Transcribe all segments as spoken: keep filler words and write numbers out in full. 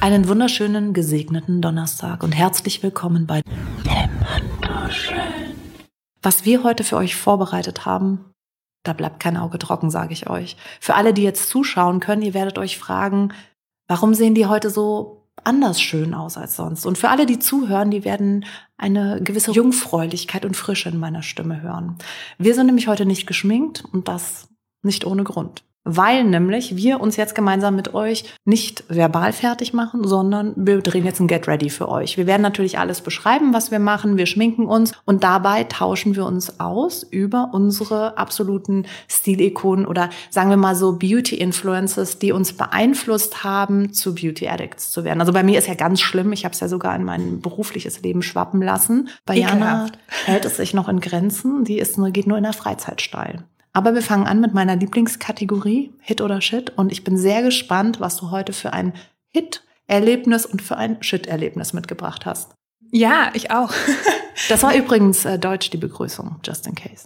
Einen wunderschönen, gesegneten Donnerstag und herzlich willkommen bei Wunderschön. Was wir heute für euch vorbereitet haben, da bleibt kein Auge trocken, sage ich euch. Für alle, die jetzt zuschauen können, ihr werdet euch fragen, warum sehen die heute so anders schön aus als sonst? Und für alle, die zuhören, die werden eine gewisse Jungfräulichkeit und Frische in meiner Stimme hören. Wir sind nämlich heute nicht geschminkt und das nicht ohne Grund. Weil nämlich wir uns jetzt gemeinsam mit euch nicht verbal fertig machen, sondern wir drehen jetzt ein Get Ready für euch. Wir werden natürlich alles beschreiben, was wir machen. Wir schminken uns und dabei tauschen wir uns aus über unsere absoluten Stilikonen oder sagen wir mal so Beauty-Influencers, die uns beeinflusst haben, zu Beauty-Addicts zu werden. Also bei mir ist ja ganz schlimm. Ich habe es ja sogar in mein berufliches Leben schwappen lassen. Bei Jana hält es sich noch in Grenzen. Die ist nur, geht nur in der Freizeit steil. Aber wir fangen an mit meiner Lieblingskategorie, Hit oder Shit. Und ich bin sehr gespannt, was du heute für ein Hit-Erlebnis und für ein Shit-Erlebnis mitgebracht hast. Ja, ich auch. Das war übrigens äh, Deutsch, die Begrüßung, just in case.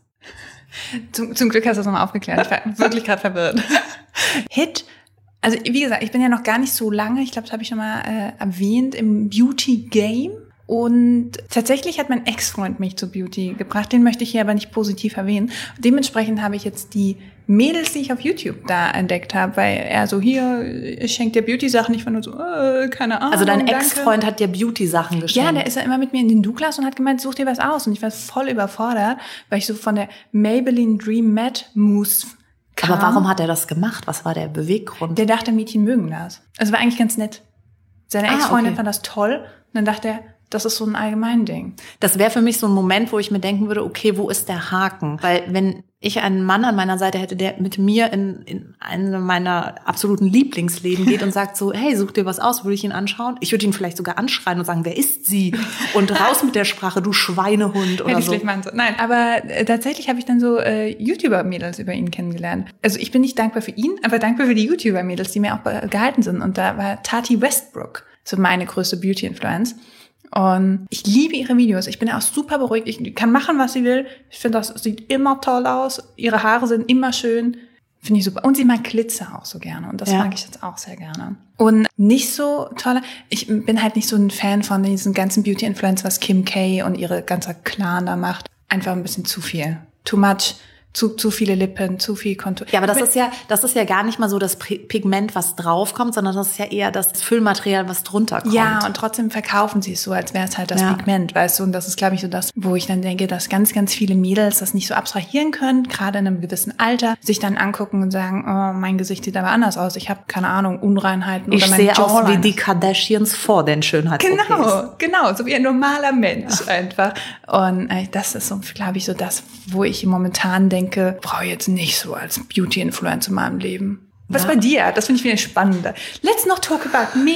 Zum, zum Glück hast du es nochmal aufgeklärt. Ich war wirklich gerade verwirrt. Hit, also wie gesagt, ich bin ja noch gar nicht so lange, ich glaube, das habe ich schon mal äh, erwähnt, im Beauty-Game. Und tatsächlich hat mein Ex-Freund mich zu Beauty gebracht. Den möchte ich hier aber nicht positiv erwähnen. Dementsprechend habe ich jetzt die Mädels, die ich auf YouTube da entdeckt habe, weil er so, hier, ich schenke dir Beauty-Sachen. Ich war nur so, äh, keine Ahnung. Also dein Ex-Freund hat dir Beauty-Sachen geschenkt? Ja, der ist ja immer mit mir in den Douglas und hat gemeint, such dir was aus. Und ich war voll überfordert, weil ich so von der Maybelline Dream Matte Mousse kam. Aber warum hat er das gemacht? Was war der Beweggrund? Der dachte, Mädchen mögen das. Also war eigentlich ganz nett. Seine Ah, Ex-Freundin okay. fand das toll. Und dann dachte er, das ist so ein allgemein Ding. Das wäre für mich so ein Moment, wo ich mir denken würde, okay, wo ist der Haken? Weil wenn ich einen Mann an meiner Seite hätte, der mit mir in, in einem meiner absoluten Lieblingsläden geht und sagt so, hey, such dir was aus, würde ich ihn anschauen? Ich würde ihn vielleicht sogar anschreien und sagen, wer ist sie? Und raus mit der Sprache, du Schweinehund oder Hätte ich so. schlecht machen sollen. Nein, aber äh, tatsächlich habe ich dann so äh, YouTuber-Mädels über ihn kennengelernt. Also ich bin nicht dankbar für ihn, aber dankbar für die YouTuber-Mädels, die mir auch äh, gehalten sind. Und da war Tati Westbrook so meine größte Beauty-Influence. Und ich liebe ihre Videos. Ich bin auch super beruhigt. Ich kann machen, was sie will. Ich finde, das sieht immer toll aus. Ihre Haare sind immer schön. Finde ich super. Und sie mag Glitzer auch so gerne. Und das Ja. mag ich jetzt auch sehr gerne. Und nicht so tolle, ich bin halt nicht so ein Fan von diesen ganzen Beauty-Influencers, was Kim K und ihre ganze Clan da macht. Einfach ein bisschen zu viel. Too much. Zu, zu viele Lippen, zu viel Kontur. Ja, aber das ist ja, das ist ja gar nicht mal so das Pigment, was draufkommt, sondern das ist ja eher das Füllmaterial, was drunter kommt. Ja, und trotzdem verkaufen sie es so, als wäre es halt das ja. Pigment, weißt du? Und das ist, glaube ich, so das, wo ich dann denke, dass ganz, ganz viele Mädels das nicht so abstrahieren können, gerade in einem gewissen Alter, sich dann angucken und sagen, oh, mein Gesicht sieht aber anders aus. Ich habe, keine Ahnung, Unreinheiten ich oder mein sehe aus wie Jawline. die Kardashians vor den Schönheits-O Ps. Genau, genau, so wie ein normaler Mensch ja. einfach. Und äh, das ist so, glaube ich, so das, wo ich momentan denke, brauche jetzt nicht so als Beauty-Influencer in meinem Leben. Was ja. bei dir? Das finde ich viel spannender. Let's not talk about me.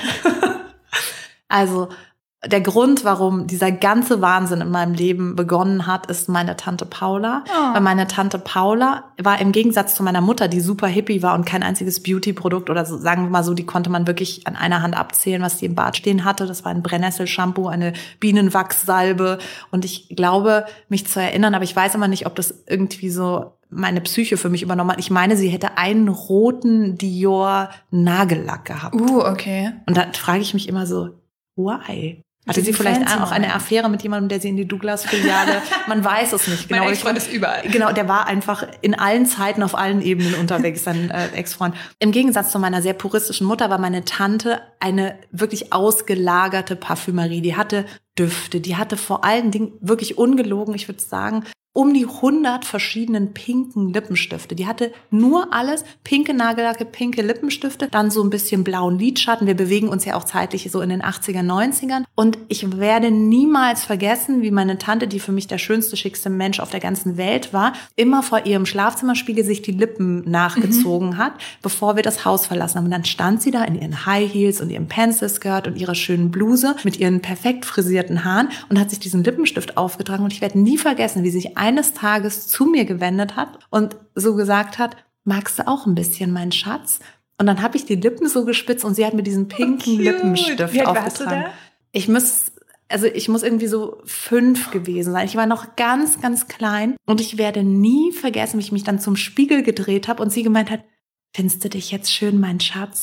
Also der Grund, warum dieser ganze Wahnsinn in meinem Leben begonnen hat, ist meine Tante Paula. Oh. Weil meine Tante Paula war im Gegensatz zu meiner Mutter, die super hippie war und kein einziges Beauty-Produkt oder so, sagen wir mal so, die konnte man wirklich an einer Hand abzählen, was die im Bad stehen hatte. Das war ein Brennnessel-Shampoo, eine Bienenwachssalbe. Und ich glaube, mich zu erinnern, aber ich weiß immer nicht, ob das irgendwie so meine Psyche für mich übernommen hat. Ich meine, sie hätte einen roten Dior Nagellack gehabt. Uh, okay. Und da frage ich mich immer so, why? Hatte sie vielleicht auch eine Affäre mit jemandem, der sie in die Douglas-Filiale, man weiß es nicht genau. Mein Ex-Freund ist überall. Genau, der war einfach in allen Zeiten, auf allen Ebenen unterwegs, sein äh, Ex-Freund. Im Gegensatz zu meiner sehr puristischen Mutter war meine Tante eine wirklich ausgelagerte Parfümerie. Die hatte Düfte, die hatte vor allen Dingen wirklich ungelogen, ich würde sagen, um die hundert verschiedenen pinken Lippenstifte. Die hatte nur alles, pinke Nagellacke, pinke Lippenstifte, dann so ein bisschen blauen Lidschatten. Wir bewegen uns ja auch zeitlich so in den achtziger, neunzigern. Und ich werde niemals vergessen, wie meine Tante, die für mich der schönste, schickste Mensch auf der ganzen Welt war, immer vor ihrem Schlafzimmerspiegel sich die Lippen nachgezogen mhm. hat, bevor wir das Haus verlassen haben. Und dann stand sie da in ihren High Heels und ihrem Pencil-Skirt und ihrer schönen Bluse mit ihren perfekt frisierten Haaren und hat sich diesen Lippenstift aufgetragen. Und ich werde nie vergessen, wie sich eines Tages zu mir gewendet hat und so gesagt hat, magst du auch ein bisschen, mein Schatz? Und dann habe ich die Lippen so gespitzt und sie hat mir diesen pinken oh, Lippenstift Wie alt aufgetragen. warst du da? Ich muss, also ich muss irgendwie so fünf gewesen sein. Ich war noch ganz, ganz klein und ich werde nie vergessen, wie ich mich dann zum Spiegel gedreht habe und sie gemeint hat, findest du dich jetzt schön, mein Schatz?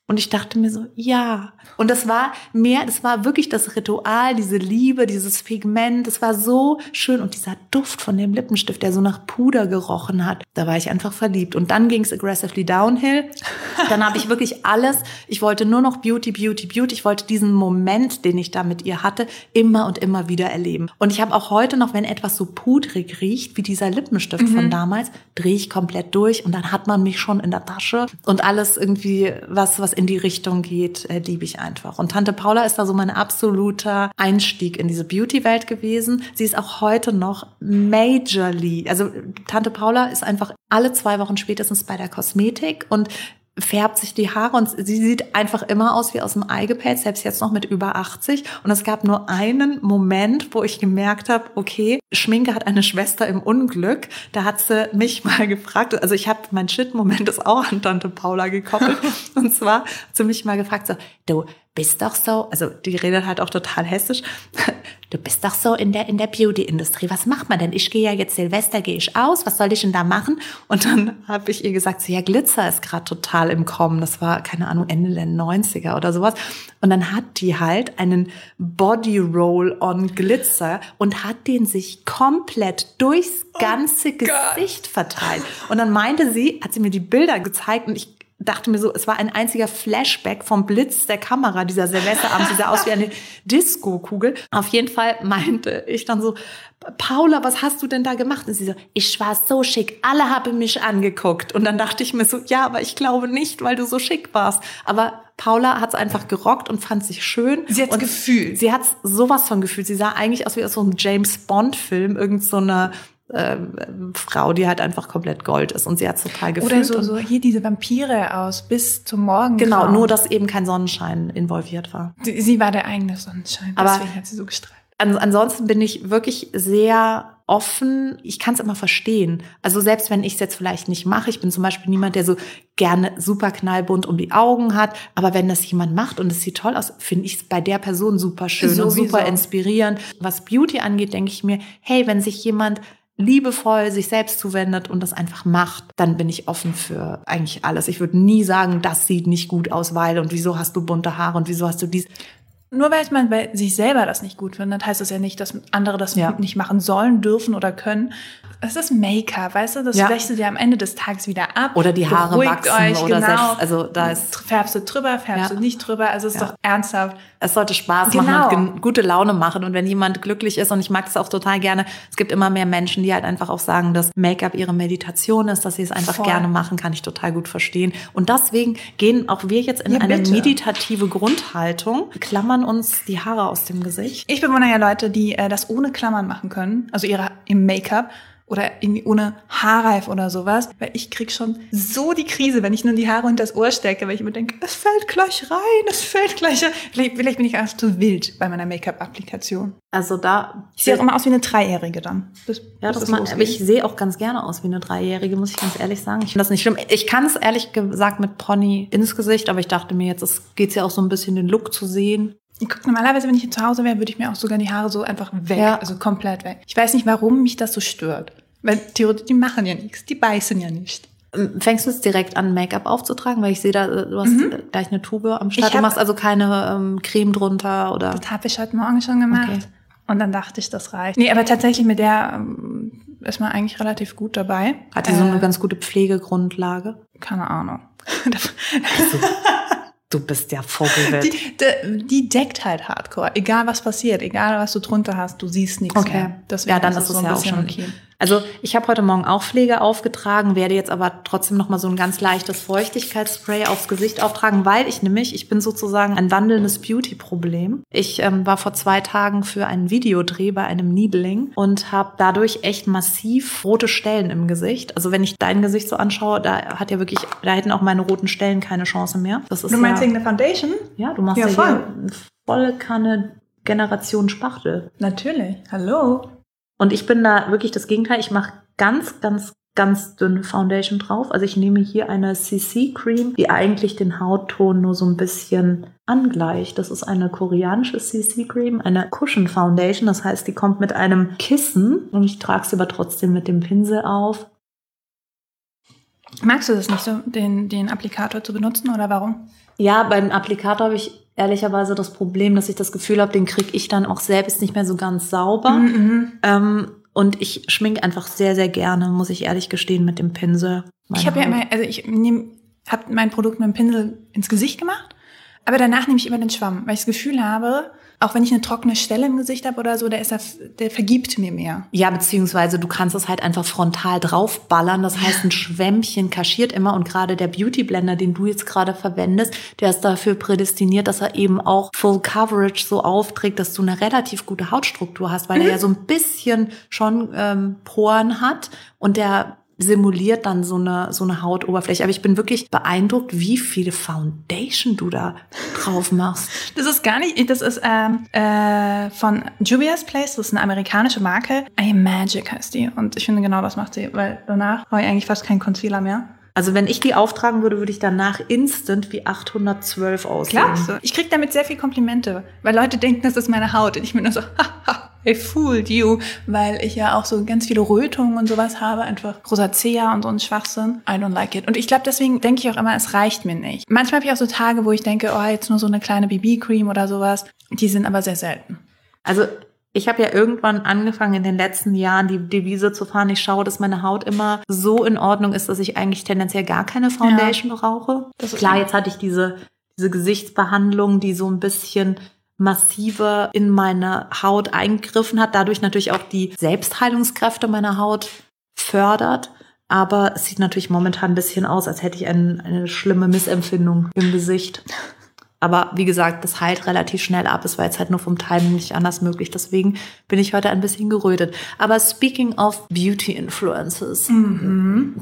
Und ich dachte mir so, ja. Und das war mehr, das war wirklich das Ritual, diese Liebe, dieses Pigment. Das war so schön. Und dieser Duft von dem Lippenstift, der so nach Puder gerochen hat, da war ich einfach verliebt. Und dann ging es aggressively downhill. Dann habe ich wirklich alles, ich wollte nur noch Beauty, Beauty, Beauty. Ich wollte diesen Moment, den ich da mit ihr hatte, immer und immer wieder erleben. Und ich habe auch heute noch, wenn etwas so pudrig riecht, wie dieser Lippenstift mhm. von damals, drehe ich komplett durch. Und dann hat man mich schon in der Tasche. Und alles irgendwie, was, was in die Richtung geht, äh, liebe ich einfach. Und Tante Paula ist da so mein absoluter Einstieg in diese Beauty-Welt gewesen. Sie ist auch heute noch majorly, also Tante Paula ist einfach alle zwei Wochen spätestens bei der Kosmetik und färbt sich die Haare und sie sieht einfach immer aus wie aus dem Ei gepellt, selbst jetzt noch mit über achtzig. Und es gab nur einen Moment, wo ich gemerkt habe, okay, Schminke hat eine Schwester im Unglück. Da hat sie mich mal gefragt, also ich habe, mein Shit-Moment ist auch an Tante Paula gekoppelt. Und zwar hat sie mich mal gefragt, so, du bist doch so, also die redet halt auch total hessisch, du bist doch so in der in der Beauty-Industrie, was macht man denn? Ich gehe ja jetzt Silvester, gehe ich aus, was soll ich denn da machen? Und dann habe ich ihr gesagt, so, ja, Glitzer ist gerade total im Kommen, das war, keine Ahnung, Ende der neunziger oder sowas. Und dann hat die halt einen Body Roll-on Glitzer und hat den sich komplett durchs ganze oh Gesicht Gott. verteilt. Und dann meinte sie, hat sie mir die Bilder gezeigt und ich dachte mir so, es war ein einziger Flashback vom Blitz der Kamera, dieser Silvesterabend, sie sah aus wie eine Disco-Kugel. Auf jeden Fall meinte ich dann so, Paula, was hast du denn da gemacht? Und sie so, ich war so schick, alle haben mich angeguckt. Und dann dachte ich mir so, ja, aber ich glaube nicht, weil du so schick warst. Aber Paula hat es einfach gerockt und fand sich schön. Sie hat es gefühlt. Sie hat sowas von gefühlt. Sie sah eigentlich aus wie aus so einem James-Bond-Film, irgend so eine Äh, Frau, die halt einfach komplett Gold ist und sie hat total gefühlt. Oder so, so hier diese Vampire aus bis zum Morgen. Genau, nur dass eben kein Sonnenschein involviert war. Sie, sie war der eigene Sonnenschein, aber deswegen hat sie so gestrahlt. An, ansonsten bin ich wirklich sehr offen. Ich kann es immer verstehen. Also selbst wenn ich es jetzt vielleicht nicht mache, ich bin zum Beispiel niemand, der so gerne super knallbunt um die Augen hat, aber wenn das jemand macht und es sieht toll aus, finde ich es bei der Person super schön Sowieso. und super inspirierend. Was Beauty angeht, denke ich mir, hey, wenn sich jemand liebevoll sich selbst zuwendet und das einfach macht, dann bin ich offen für eigentlich alles. Ich würde nie sagen, das sieht nicht gut aus, weil und wieso hast du bunte Haare und wieso hast du dies. Nur weil man bei sich selber das nicht gut findet, heißt das ja nicht, dass andere das ja. nicht machen sollen, dürfen oder können. Es ist Make-up, weißt du? Das ja. wächst du dir am Ende des Tages wieder ab. Oder die Haare Beruhigt wachsen euch, oder genau. selbst, also da ist färbst du drüber, färbst ja. du nicht drüber. Also es ist ja. doch ernsthaft. Es sollte Spaß genau. machen und gute Laune machen. Und wenn jemand glücklich ist, und ich mag es auch total gerne, es gibt immer mehr Menschen, die halt einfach auch sagen, dass Make-up ihre Meditation ist, dass sie es einfach Voll. gerne machen, kann ich total gut verstehen. Und deswegen gehen auch wir jetzt in ja, eine meditative Grundhaltung, klammern uns die Haare aus dem Gesicht. Ich bewundere ja Leute, die äh, das ohne Klammern machen können, also ihre im Make-up. Oder irgendwie ohne Haarreif oder sowas. Weil ich krieg schon so die Krise, wenn ich nur die Haare unter das Ohr stecke, weil ich immer denke, es fällt gleich rein, es fällt gleich rein. Vielleicht, vielleicht bin ich einfach zu wild bei meiner Make-up-Applikation. Also da... Ich sehe auch immer aus wie eine Dreijährige dann. Bis, ja, bis das man, aber ich sehe auch ganz gerne aus wie eine Dreijährige, muss ich ganz ehrlich sagen. Ich finde das nicht schlimm. Ich kann es ehrlich gesagt mit Pony ins Gesicht, aber ich dachte mir, jetzt geht es ja auch so ein bisschen den Look zu sehen. Ich guck, normalerweise, wenn ich zu Hause wäre, würde ich mir auch sogar die Haare so einfach weg, ja. also komplett weg. Ich weiß nicht, warum mich das so stört. Weil theoretisch, die machen ja nichts, die beißen ja nicht. Fängst du jetzt direkt an, Make-up aufzutragen? Weil ich sehe da, du hast mhm. gleich eine Tube am Start. Du machst also keine ähm, Creme drunter, oder? Das habe ich heute Morgen schon gemacht. Okay. Und dann dachte ich, das reicht. Nee, aber tatsächlich mit der ähm, ist man eigentlich relativ gut dabei. Hat die äh, so eine ganz gute Pflegegrundlage? Keine Ahnung. Also, du bist ja Vogelwild. Die, die, die deckt halt Hardcore. Egal was passiert, egal was du drunter hast, du siehst nichts okay. mehr. Deswegen ja, dann ist es so ja auch schon okay. Also ich habe heute Morgen auch Pflege aufgetragen, werde jetzt aber trotzdem noch mal so ein ganz leichtes Feuchtigkeitsspray aufs Gesicht auftragen, weil ich nämlich, ich bin sozusagen ein wandelndes Beauty-Problem. Ich ähm, war vor zwei Tagen für einen Videodreh bei einem Needling und habe dadurch echt massiv rote Stellen im Gesicht. Also wenn ich dein Gesicht so anschaue, da hat ja wirklich, da hätten auch meine roten Stellen keine Chance mehr. Das ist du meinst ja, wegen der Foundation? Ja, du machst ja, ja voll. Hier volle Kanne Generation Spachtel. Natürlich, hallo. Und ich bin da wirklich das Gegenteil. Ich mache ganz, ganz, ganz dünne Foundation drauf. Also ich nehme hier eine C C-Cream, die eigentlich den Hautton nur so ein bisschen angleicht. Das ist eine koreanische C C-Cream, eine Cushion Foundation. Das heißt, die kommt mit einem Kissen und ich trage sie aber trotzdem mit dem Pinsel auf. Magst du das nicht so, den, den Applikator zu benutzen oder warum? Ja, beim Applikator habe ich ehrlicherweise das Problem, dass ich das Gefühl habe, den kriege ich dann auch selbst nicht mehr so ganz sauber. Mhm. Ähm, und ich schminke einfach sehr, sehr gerne, muss ich ehrlich gestehen, mit dem Pinsel. Ich habe ja immer, also ich nehme, habe mein Produkt mit dem Pinsel ins Gesicht gemacht, aber danach nehme ich immer den Schwamm, weil ich das Gefühl habe, auch wenn ich eine trockene Stelle im Gesicht habe oder so, der ist das, der vergibt mir mehr. Ja, beziehungsweise du kannst es halt einfach frontal draufballern. Das heißt, ein Schwämmchen kaschiert immer. Und gerade der Beauty Blender, den du jetzt gerade verwendest, der ist dafür prädestiniert, dass er eben auch Full Coverage so aufträgt, dass du eine relativ gute Hautstruktur hast, weil mhm. er ja so ein bisschen schon ähm, Poren hat und der simuliert dann so eine so eine Hautoberfläche. Aber ich bin wirklich beeindruckt, wie viele Foundation du da drauf machst. Das ist gar nicht, das ist ähm, äh, von Juvia's Place, das ist eine amerikanische Marke. I Am Magic heißt die. Und ich finde, genau das macht sie, weil danach brauche ich eigentlich fast keinen Concealer mehr. Also wenn ich die auftragen würde, würde ich danach instant wie achthundertzwölf aussehen. Klar, ich kriege damit sehr viel Komplimente, weil Leute denken, das ist meine Haut. Und ich bin nur so, haha, I fooled you, weil ich ja auch so ganz viele Rötungen und sowas habe, einfach Rosacea und so ein Schwachsinn. I don't like it. Und ich glaube, deswegen denke ich auch immer, es reicht mir nicht. Manchmal habe ich auch so Tage, wo ich denke, oh, jetzt nur so eine kleine B B-Cream oder sowas. Die sind aber sehr selten. Also ich habe ja irgendwann angefangen in den letzten Jahren die Devise zu fahren, ich schaue, dass meine Haut immer so in Ordnung ist, dass ich eigentlich tendenziell gar keine Foundation ja. brauche. Das ist klar, jetzt hatte ich diese, diese Gesichtsbehandlung, die so ein bisschen massiver in meine Haut eingegriffen hat, dadurch natürlich auch die Selbstheilungskräfte meiner Haut fördert. Aber es sieht natürlich momentan ein bisschen aus, als hätte ich ein, eine schlimme Missempfindung im Gesicht. Aber wie gesagt, das heilt relativ schnell ab. Es war jetzt halt nur vom Timing nicht anders möglich. Deswegen bin ich heute ein bisschen gerötet. Aber speaking of Beauty Influences, mhm.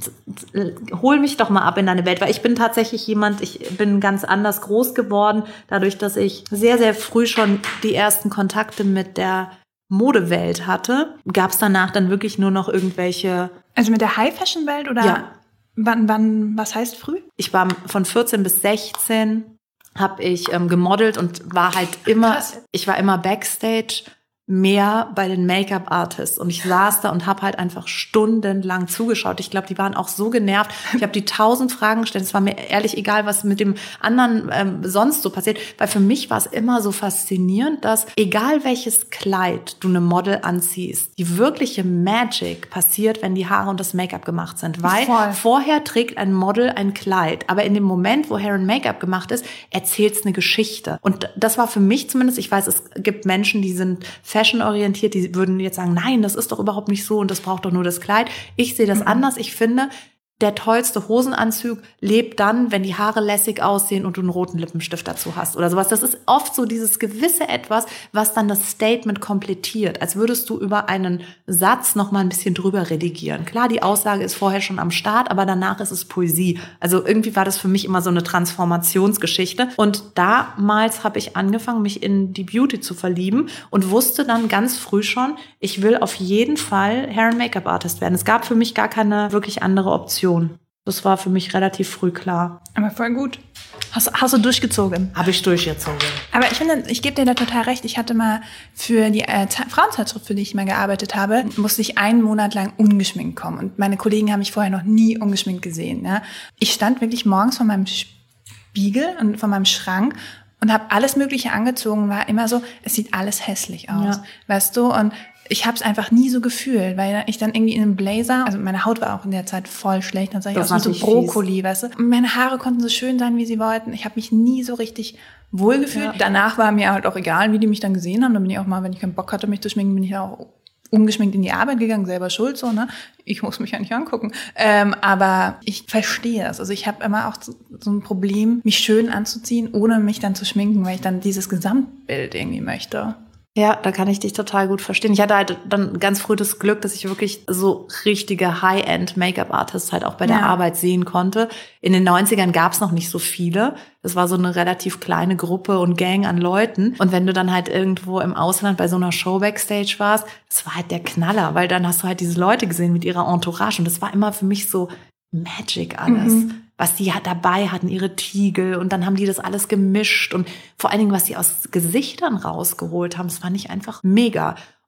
hol mich doch mal ab in deine Welt. Weil ich bin tatsächlich jemand, ich bin ganz anders groß geworden. Dadurch, dass ich sehr, sehr früh schon die ersten Kontakte mit der Modewelt hatte. Gab es danach dann wirklich nur noch irgendwelche... Also mit der High-Fashion-Welt oder? Ja. Wann, wann, was heißt früh? Ich war von vierzehn bis sechzehn... habe ich ähm, gemodelt und war halt immer, Krass. ich war immer Backstage mehr bei den Make-up-Artists und ich saß da und habe halt einfach stundenlang zugeschaut. Ich glaube, die waren auch so genervt. Ich habe die tausend Fragen gestellt. Es war mir ehrlich egal, was mit dem anderen ähm, sonst so passiert, weil für mich war es immer so faszinierend, dass egal welches Kleid du einem Model anziehst, die wirkliche Magic passiert, wenn die Haare und das Make-up gemacht sind, weil Voll. vorher trägt ein Model ein Kleid, aber in dem Moment, wo Hair und Make-up gemacht ist, erzählt es eine Geschichte. Und das war für mich zumindest, ich weiß, es gibt Menschen, die sind fashionorientiert, die würden jetzt sagen, nein, das ist doch überhaupt nicht so und das braucht doch nur das Kleid. Ich sehe das mhm. anders. Ich finde, der tollste Hosenanzug lebt dann, wenn die Haare lässig aussehen und du einen roten Lippenstift dazu hast oder sowas. Das ist oft so dieses gewisse Etwas, was dann das Statement komplettiert, als würdest du über einen Satz noch mal ein bisschen drüber redigieren. Klar, die Aussage ist vorher schon am Start, aber danach ist es Poesie. Also irgendwie war das für mich immer so eine Transformationsgeschichte. Und damals habe ich angefangen, mich in die Beauty zu verlieben und wusste dann ganz früh schon, ich will auf jeden Fall Hair- und Make-up-Artist werden. Es gab für mich gar keine wirklich andere Option. Das war für mich relativ früh klar. Aber voll gut. Hast, hast du durchgezogen? Habe ich durchgezogen. Aber ich finde, ich gebe dir da total recht. Ich hatte mal für die äh, Frauenzeitschrift, für die ich mal gearbeitet habe, musste ich einen Monat lang ungeschminkt kommen. Und meine Kollegen haben mich vorher noch nie ungeschminkt gesehen. Ne? Ich stand wirklich morgens vor meinem Spiegel und vor meinem Schrank und habe alles Mögliche angezogen. War immer so, es sieht alles hässlich aus. Ja. Weißt du? Und ich habe es einfach nie so gefühlt, weil ich dann irgendwie in einem Blazer, also meine Haut war auch in der Zeit voll schlecht, dann sah ich aus wie so Brokkoli, fies. Weißt du. Und meine Haare konnten so schön sein, wie sie wollten. Ich habe mich nie so richtig wohlgefühlt. Ja. Danach war mir halt auch egal, wie die mich dann gesehen haben. Dann bin ich auch mal, wenn ich keinen Bock hatte, mich zu schminken, bin ich auch ungeschminkt in die Arbeit gegangen, selber schuld, so, ne? Ich muss mich ja nicht angucken. Ähm, aber ich verstehe es. Also ich habe immer auch so, so ein Problem, mich schön anzuziehen, ohne mich dann zu schminken, weil ich dann dieses Gesamtbild irgendwie möchte. Ja, da kann ich dich total gut verstehen. Ich hatte halt dann ganz früh das Glück, dass ich wirklich so richtige High-End-Make-up-Artists halt auch bei der ja. Arbeit sehen konnte. In den neunzigern gab es noch nicht so viele. Das war so eine relativ kleine Gruppe und Gang an Leuten. Und wenn du dann halt irgendwo im Ausland bei so einer Show Backstage warst, das war halt der Knaller, weil dann hast du halt diese Leute gesehen mit ihrer Entourage. Und das war immer für mich so Magic alles. Mhm. Was die dabei hatten, ihre Tiegel, und dann haben die das alles gemischt und vor allen Dingen, was die aus Gesichtern rausgeholt haben, das fand ich einfach mega.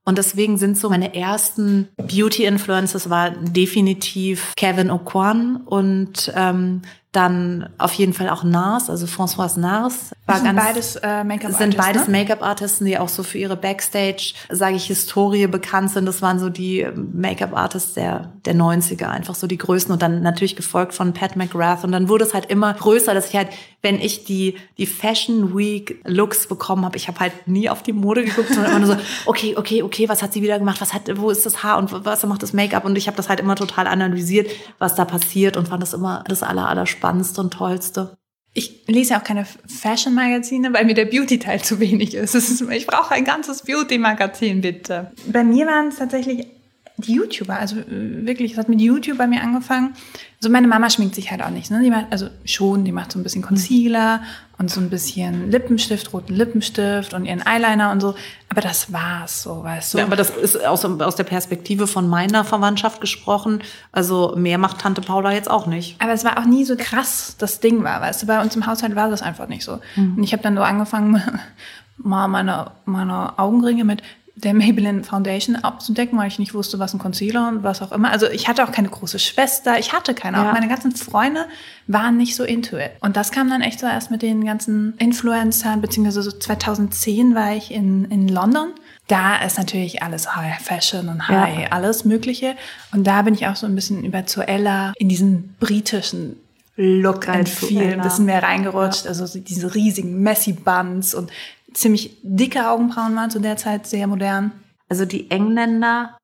Und deswegen sind so meine ersten Beauty-Influencers war definitiv Kevyn Aucoin und ähm, dann auf jeden Fall auch Nars, also Françoise Nars. War sind ganz, beides äh, Make-up-Artisten, sind beides ne? Make-up-Artisten, die auch so für ihre Backstage, sage ich, Historie bekannt sind. Das waren so die Make-up-Artists der, der neunziger, einfach so die größten. Und dann natürlich gefolgt von Pat McGrath. Und dann wurde es halt immer größer, dass ich halt, wenn ich die, die Fashion Week Looks bekommen habe, ich habe halt nie auf die Mode geguckt, sondern immer nur so, okay, okay, okay, was hat sie wieder gemacht? Was hat, wo ist das Haar und was macht das Make-up? Und ich habe das halt immer total analysiert, was da passiert und fand das immer das aller, aller Spannendste und Tollste. Ich lese ja auch keine Fashion-Magazine, weil mir der Beauty-Teil zu wenig ist. ist ich brauche ein ganzes Beauty-Magazin, bitte. Bei mir waren es tatsächlich die YouTuber. Also wirklich, es hat mit YouTube bei mir angefangen. Also meine Mama schminkt sich halt auch nicht. Ne? Die macht, also schon, die macht so ein bisschen Concealer und so ein bisschen Lippenstift, roten Lippenstift und ihren Eyeliner und so. Aber das war's so, weißt du. Ja, aber das ist aus, aus der Perspektive von meiner Verwandtschaft gesprochen. Also mehr macht Tante Paula jetzt auch nicht. Aber es war auch nie so krass, das Ding war, weißt du. Bei uns im Haushalt war das einfach nicht so. Mhm. Und ich habe dann nur angefangen, mal meine, meine Augenringe mit der Maybelline Foundation abzudecken, weil ich nicht wusste, was ein Concealer und was auch immer. Also ich hatte auch keine große Schwester, ich hatte keine. Ja. Auch meine ganzen Freunde waren nicht so into it. Und das kam dann echt so erst mit den ganzen Influencern, beziehungsweise so zweitausendzehn war ich in, in London. Da ist natürlich alles High Fashion und High, ja. alles Mögliche. Und da bin ich auch so ein bisschen über Zoella in diesen britischen Look entfiel, ein bisschen mehr reingerutscht. Ja. Also diese riesigen Messy Buns und ziemlich dicke Augenbrauen waren zu der Zeit sehr modern. Also die Engländer,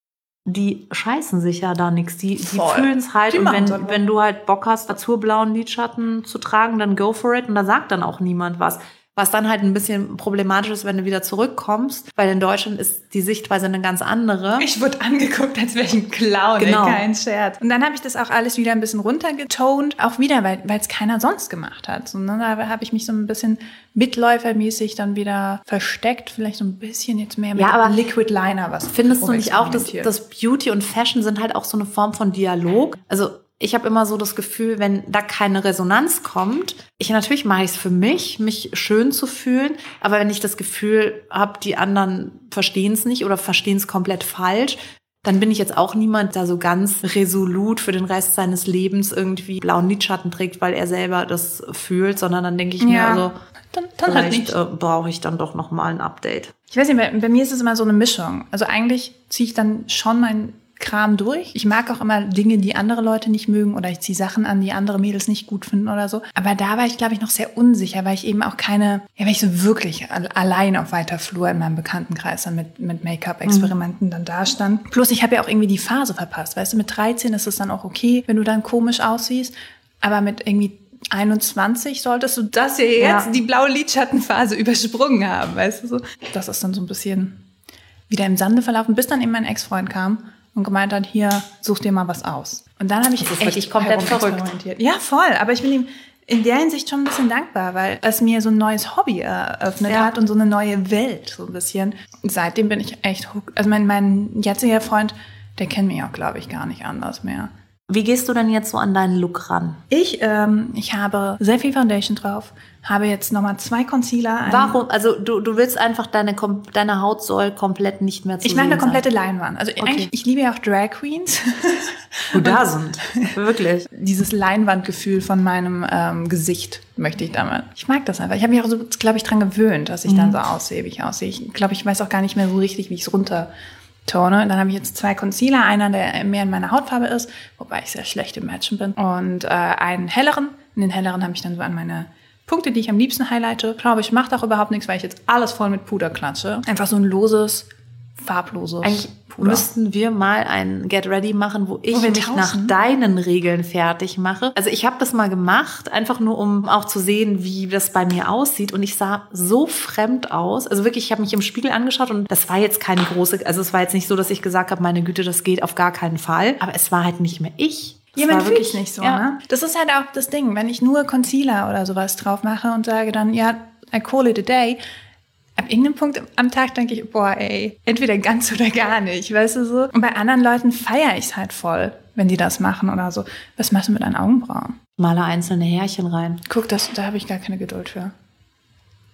die scheißen sich ja da nichts. Die, die fühlen es halt. Die und wenn, wenn du halt Bock hast, azurblauen Lidschatten zu tragen, dann go for it. Und da sagt dann auch niemand was. Was dann halt ein bisschen problematisch ist, wenn du wieder zurückkommst, weil in Deutschland ist die Sichtweise eine ganz andere. Ich wurde angeguckt, als wäre ich ein Clown, genau. Ey, kein Scherz. Und dann habe ich das auch alles wieder ein bisschen runtergetont, auch wieder, weil es keiner sonst gemacht hat. So, ne, da habe ich mich so ein bisschen mitläufermäßig dann wieder versteckt, vielleicht so ein bisschen jetzt mehr mit ja, aber Liquid Liner. Was findest du nicht auch, dass, dass Beauty und Fashion sind halt auch so eine Form von Dialog? Also ich habe immer so das Gefühl, wenn da keine Resonanz kommt, ich natürlich mache ich es für mich, mich schön zu fühlen, aber wenn ich das Gefühl habe, die anderen verstehen es nicht oder verstehen es komplett falsch, dann bin ich jetzt auch niemand, der so ganz resolut für den Rest seines Lebens irgendwie blauen Lidschatten trägt, weil er selber das fühlt, sondern dann denke ich mir, ja, also dann, dann vielleicht halt äh, brauche ich dann doch noch mal ein Update. Ich weiß nicht, bei, bei mir ist es immer so eine Mischung. Also eigentlich ziehe ich dann schon mein Kram durch. Ich mag auch immer Dinge, die andere Leute nicht mögen oder ich ziehe Sachen an, die andere Mädels nicht gut finden oder so. Aber da war ich, glaube ich, noch sehr unsicher, weil ich eben auch keine, ja, weil ich so wirklich allein auf weiter Flur in meinem Bekanntenkreis dann mit, mit Make-up-Experimenten mhm. dann da stand. Plus ich habe ja auch irgendwie die Phase verpasst. Weißt du, mit dreizehn ist es dann auch okay, wenn du dann komisch aussiehst, aber mit irgendwie einundzwanzig solltest du das hier jetzt, ja. die blaue Lidschattenphase übersprungen haben, weißt du so. Das ist dann so ein bisschen wieder im Sande verlaufen, bis dann eben mein Ex-Freund kam und gemeint hat, hier, such dir mal was aus. Und dann habe ich das ist echt komplett verrückt. Ja, voll. Aber ich bin ihm in der Hinsicht schon ein bisschen dankbar, weil es mir so ein neues Hobby eröffnet ja. hat und so eine neue Welt so ein bisschen. Seitdem bin ich echt hooked. Also mein, mein jetziger Freund, der kennt mich auch, glaube ich, gar nicht anders mehr. Wie gehst du denn jetzt so an deinen Look ran? Ich, ähm, ich habe sehr viel Foundation drauf, habe jetzt nochmal zwei Concealer. Warum? Also du, du willst einfach, deine, deine Haut soll komplett nicht mehr zu Ich mache eine sein. komplette Leinwand. Also okay. eigentlich, ich liebe ja auch Drag Queens. Wo da sind, wirklich. Dieses Leinwandgefühl von meinem ähm, Gesicht möchte ich damit. Ich mag das einfach. Ich habe mich auch so, glaube ich, dran gewöhnt, dass ich mhm. dann so aussehe, wie ich aussehe. Ich glaube, ich weiß auch gar nicht mehr so richtig, wie ich es runter Tone. Und dann habe ich jetzt zwei Concealer, einer, der mehr in meiner Hautfarbe ist, wobei ich sehr schlecht im Matchen bin, und äh, einen helleren. Und den helleren habe ich dann so an meine Punkte, die ich am liebsten highlighte. Glaube ich, macht auch überhaupt nichts, weil ich jetzt alles voll mit Puder klatsche. Einfach so ein loses, farbloses Eigentlich Puder. Müssten wir mal ein Get Ready machen, wo ich wo mich tauschen? nach deinen Regeln fertig mache. Also ich habe das mal gemacht, einfach nur, um auch zu sehen, wie das bei mir aussieht. Und ich sah so fremd aus. Also wirklich, ich habe mich im Spiegel angeschaut und das war jetzt keine große, also es war jetzt nicht so, dass ich gesagt habe, meine Güte, das geht auf gar keinen Fall. Aber es war halt nicht mehr ich. Ja, man fühlt sich nicht so, ja. ne? Das ist halt auch das Ding, wenn ich nur Concealer oder sowas drauf mache und sage dann, ja, I call it a day. Ab irgendeinem Punkt am Tag denke ich, boah, ey, entweder ganz oder gar nicht, weißt du so? Und bei anderen Leuten feiere ich es halt voll, wenn die das machen oder so. Was machst du mit deinen Augenbrauen? Male einzelne Härchen rein. Guck, das, da habe ich gar keine Geduld für.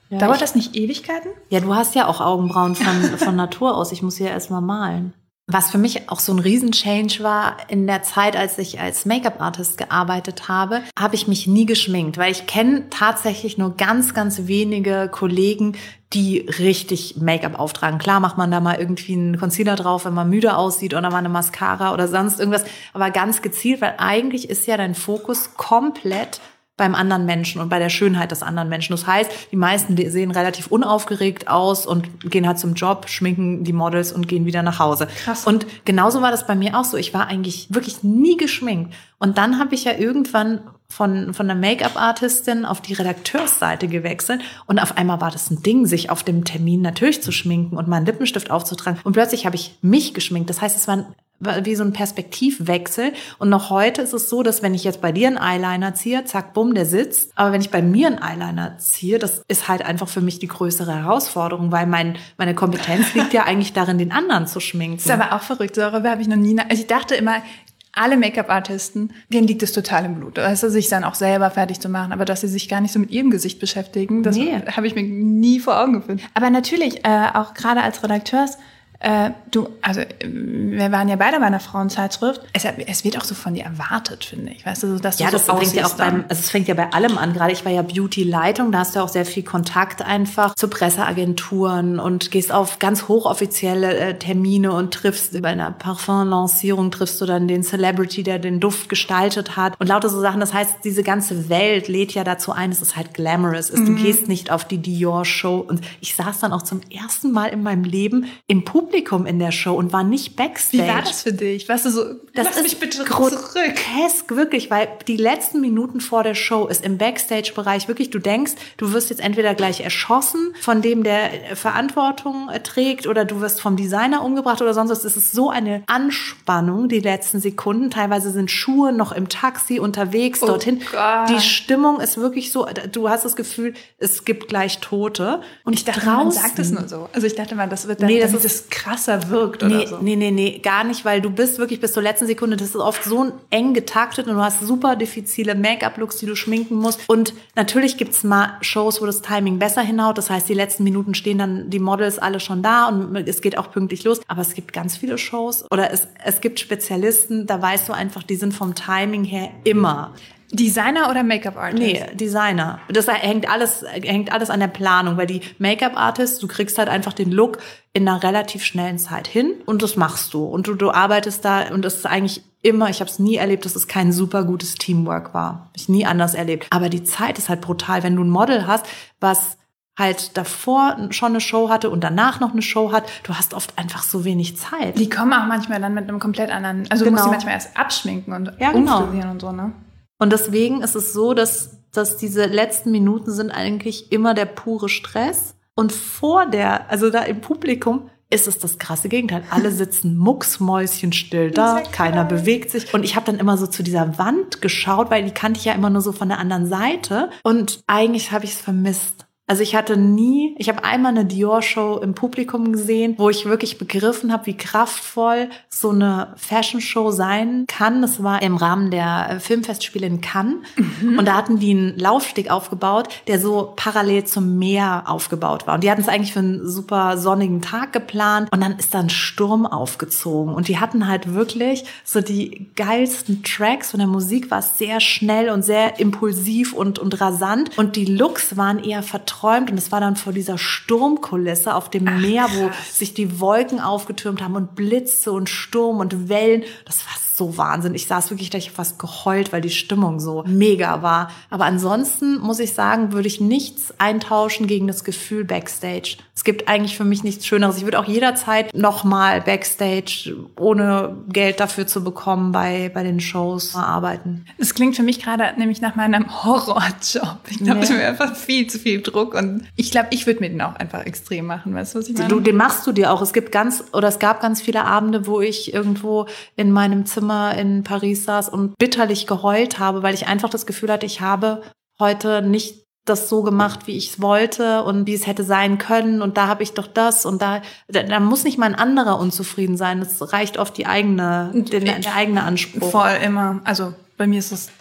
Ja, Dauert das nicht Ewigkeiten? Ja, du hast ja auch Augenbrauen von, von Natur aus. Ich muss ja erst mal malen. Was für mich auch so ein Riesen-Change war, in der Zeit, als ich als Make-up-Artist gearbeitet habe, habe ich mich nie geschminkt, weil ich kenne tatsächlich nur ganz, ganz wenige Kollegen, die richtig Make-up auftragen. Klar macht man da mal irgendwie einen Concealer drauf, wenn man müde aussieht oder mal eine Mascara oder sonst irgendwas, aber ganz gezielt, weil eigentlich ist ja dein Fokus komplett beim anderen Menschen und bei der Schönheit des anderen Menschen. Das heißt, die meisten die sehen relativ unaufgeregt aus und gehen halt zum Job, schminken die Models und gehen wieder nach Hause. Krass. Und genauso war das bei mir auch so. Ich war eigentlich wirklich nie geschminkt. Und dann habe ich ja irgendwann von von der Make-up-Artistin auf die Redakteursseite gewechselt und auf einmal war das ein Ding, sich auf dem Termin natürlich zu schminken und mal einen Lippenstift aufzutragen. Und plötzlich habe ich mich geschminkt. Das heißt, es war ein wie so ein Perspektivwechsel. Und noch heute ist es so, dass wenn ich jetzt bei dir einen Eyeliner ziehe, zack, bumm, der sitzt. Aber wenn ich bei mir einen Eyeliner ziehe, das ist halt einfach für mich die größere Herausforderung, weil mein, meine Kompetenz liegt ja eigentlich darin, den anderen zu schminken. Das ist aber auch verrückt. Darüber habe ich noch nie... Also ich dachte immer, alle Make-up-Artisten, denen liegt es total im Blut. Also sich dann auch selber fertig zu machen. Aber dass sie sich gar nicht so mit ihrem Gesicht beschäftigen, das nee. habe ich mir nie vor Augen geführt. Aber natürlich, äh, auch gerade als Redakteurs, Äh, du, also wir waren ja beide bei einer Frauenzeitschrift. Es, es wird auch so von dir erwartet, finde ich. Weißt du, dass du ja, so das fängt ja auch beim, also es fängt ja bei allem an. Gerade ich war ja Beauty-Leitung, da hast du auch sehr viel Kontakt einfach zu Presseagenturen und gehst auf ganz hochoffizielle äh, Termine und triffst bei einer Parfum-Lancierung triffst du dann den Celebrity, der den Duft gestaltet hat und lauter so Sachen. Das heißt, diese ganze Welt lädt ja dazu ein, dass es halt glamorous ist. Mhm. Du gehst nicht auf die Dior-Show und ich saß dann auch zum ersten Mal in meinem Leben im Publikum Publikum in der Show und war nicht Backstage. Wie war das für dich? Weißt du, so, das lass ist mich bitte grotesk, wirklich, weil die letzten Minuten vor der Show ist im Backstage-Bereich wirklich, du denkst, du wirst jetzt entweder gleich erschossen von dem, der Verantwortung trägt oder du wirst vom Designer umgebracht oder sonst was. Es ist so eine Anspannung, die letzten Sekunden. Teilweise sind Schuhe noch im Taxi unterwegs, oh dorthin. Gott. Die Stimmung ist wirklich so, du hast das Gefühl, es gibt gleich Tote. Und ich dachte, draußen, man sagt es nur so. Also ich dachte mal, das wird dann, nee, das damit ist, das krasser wirkt nee, oder so. Nee, nee, nee, gar nicht, weil du bist wirklich bis zur letzten Sekunde, das ist oft so eng getaktet und du hast super diffizile Make-up-Looks, die du schminken musst. Und natürlich gibt's mal Shows, wo das Timing besser hinhaut. Das heißt, die letzten Minuten stehen dann die Models alle schon da und es geht auch pünktlich los. Aber es gibt ganz viele Shows oder es, es gibt Spezialisten, da weißt du einfach, die sind vom Timing her immer. Designer oder Make-up-Artist? Nee, Designer. Das hängt alles, hängt alles an der Planung, weil die Make-up-Artists, du kriegst halt einfach den Look in einer relativ schnellen Zeit hin und das machst du. Und du, du arbeitest da und das ist eigentlich immer, ich habe es nie erlebt, dass es kein super gutes Teamwork war. Hab ich nie anders erlebt. Aber die Zeit ist halt brutal. Wenn du ein Model hast, was halt davor schon eine Show hatte und danach noch eine Show hat, du hast oft einfach so wenig Zeit. Die kommen auch manchmal dann mit einem komplett anderen, also genau. du musst die manchmal erst abschminken und ja, genau. umfrisieren und so, ne? Und deswegen ist es so, dass, dass diese letzten Minuten sind eigentlich immer der pure Stress. Und vor der, also da im Publikum, ist es das krasse Gegenteil. Alle sitzen mucksmäuschenstill da, keiner bewegt sich. Und ich habe dann immer so zu dieser Wand geschaut, weil die kannte ich ja immer nur so von der anderen Seite. Und eigentlich habe ich es vermisst. Also ich hatte nie, ich habe einmal eine Dior-Show im Publikum gesehen, wo ich wirklich begriffen habe, wie kraftvoll so eine Fashion-Show sein kann. Das war im Rahmen der Filmfestspiele in Cannes. Mhm. Und da hatten die einen Laufsteg aufgebaut, der so parallel zum Meer aufgebaut war. Und die hatten es eigentlich für einen super sonnigen Tag geplant. Und dann ist da ein Sturm aufgezogen. Und die hatten halt wirklich so die geilsten Tracks. Von der Musik war es sehr schnell und sehr impulsiv und, und rasant. Und die Looks waren eher verträumt. Und es war dann vor dieser Sturmkulisse auf dem Ach, Meer, wo krass. sich die Wolken aufgetürmt haben und Blitze und Sturm und Wellen. Das war so Wahnsinn. Ich saß wirklich, da ich fast geheult, weil die Stimmung so mega war. Aber ansonsten muss ich sagen, würde ich nichts eintauschen gegen das Gefühl Backstage. Es gibt eigentlich für mich nichts Schöneres. Ich würde auch jederzeit nochmal Backstage, ohne Geld dafür zu bekommen, bei, bei den Shows arbeiten. Es klingt für mich gerade nämlich nach meinem Horrorjob. Ich glaube, nee. es wäre einfach viel zu viel Druck. Und ich glaube, ich würde mir den auch einfach extrem machen. Weißt du, was ich meine? Du, den machst du dir auch. Es gibt ganz, oder es gab ganz viele Abende, wo ich irgendwo in meinem Zimmer in Paris saß und bitterlich geheult habe, weil ich einfach das Gefühl hatte, ich habe heute nicht das so gemacht, wie ich es wollte und wie es hätte sein können und da habe ich doch das und da, da, da muss nicht mal ein anderer unzufrieden sein. Das reicht oft die eigene, den, der eigene Anspruch. Voll immer. Also bei mir ist es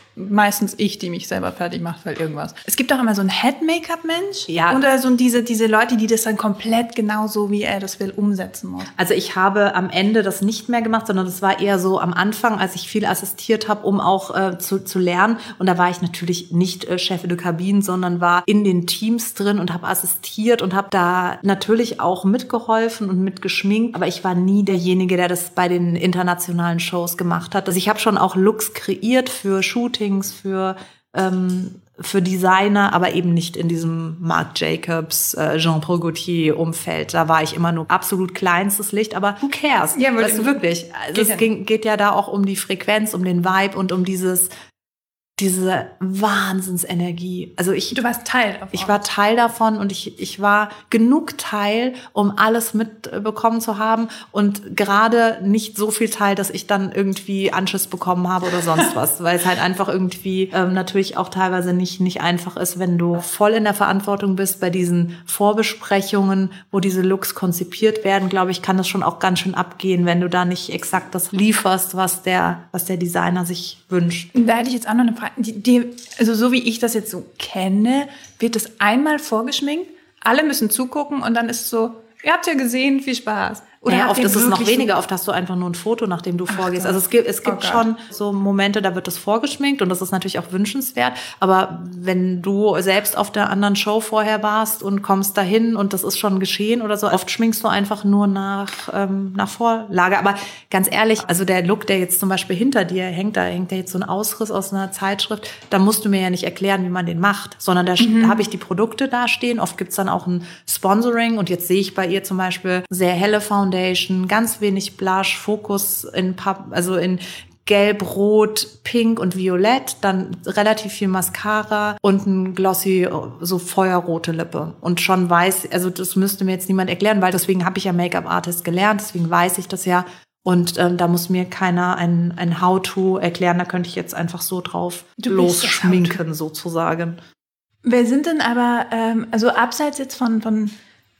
meistens ich, die mich selber fertig macht, weil irgendwas. Es gibt auch immer so einen Head-Make-up-Mensch. Ja. Oder so diese, diese Leute, die das dann komplett genauso, wie er das will, umsetzen muss. Also ich habe am Ende das nicht mehr gemacht, sondern das war eher so am Anfang, als ich viel assistiert habe, um auch äh, zu, zu lernen. Und da war ich natürlich nicht äh, Chef de Cabine, sondern war in den Teams drin und habe assistiert und habe da natürlich auch mitgeholfen und mitgeschminkt. Aber ich war nie derjenige, der das bei den internationalen Shows gemacht hat. Also ich habe schon auch Looks kreiert für Shootings, für ähm, für Designer, aber eben nicht in diesem Marc Jacobs, äh, Jean-Paul Gaultier-Umfeld. Da war ich immer nur absolut kleinstes Licht, aber who cares? Ja, weißt du, wirklich. Also es ging, geht ja da auch um die Frequenz, um den Vibe und um dieses diese Wahnsinnsenergie. Also ich, du warst Teil davon. Ich war Teil davon und ich, ich war genug Teil, um alles mitbekommen zu haben und gerade nicht so viel Teil, dass ich dann irgendwie Anschiss bekommen habe oder sonst was, weil es halt einfach irgendwie ähm, natürlich auch teilweise nicht, nicht einfach ist, wenn du voll in der Verantwortung bist bei diesen Vorbesprechungen, wo diese Looks konzipiert werden, glaube ich, kann das schon auch ganz schön abgehen, wenn du da nicht exakt das lieferst, was der, was der Designer sich wünscht. Da hätte ich jetzt auch noch eine Frage. Die, die, also so wie ich das jetzt so kenne, wird es einmal vorgeschminkt, alle müssen zugucken und dann ist es so, ihr habt ja gesehen, viel Spaß. Oder ja, oft ist es noch weniger, oft hast du einfach nur ein Foto, nachdem du Ach vorgehst. Gott. Also es gibt, es gibt oh schon so Momente, da wird das vorgeschminkt und das ist natürlich auch wünschenswert. Aber wenn du selbst auf der anderen Show vorher warst und kommst dahin und das ist schon geschehen oder so, oft schminkst du einfach nur nach, ähm, nach Vorlage. Aber ganz ehrlich, also der Look, der jetzt zum Beispiel hinter dir hängt, da hängt ja jetzt so ein Ausriss aus einer Zeitschrift, da musst du mir ja nicht erklären, wie man den macht, sondern da mhm. habe ich die Produkte da stehen. Oft gibt's dann auch ein Sponsoring und jetzt sehe ich bei ihr zum Beispiel sehr helle Foundation, ganz wenig Blush, Fokus in, also in Gelb, Rot, Pink und Violett, dann relativ viel Mascara und ein glossy, so feuerrote Lippe. Und schon weiß, also das müsste mir jetzt niemand erklären, weil deswegen habe ich ja Make-up-Artist gelernt, deswegen weiß ich das ja. Und ähm, da muss mir keiner ein, ein How-To erklären, da könnte ich jetzt einfach so drauf losschminken sozusagen. Wer sind denn aber, ähm, also abseits jetzt von, von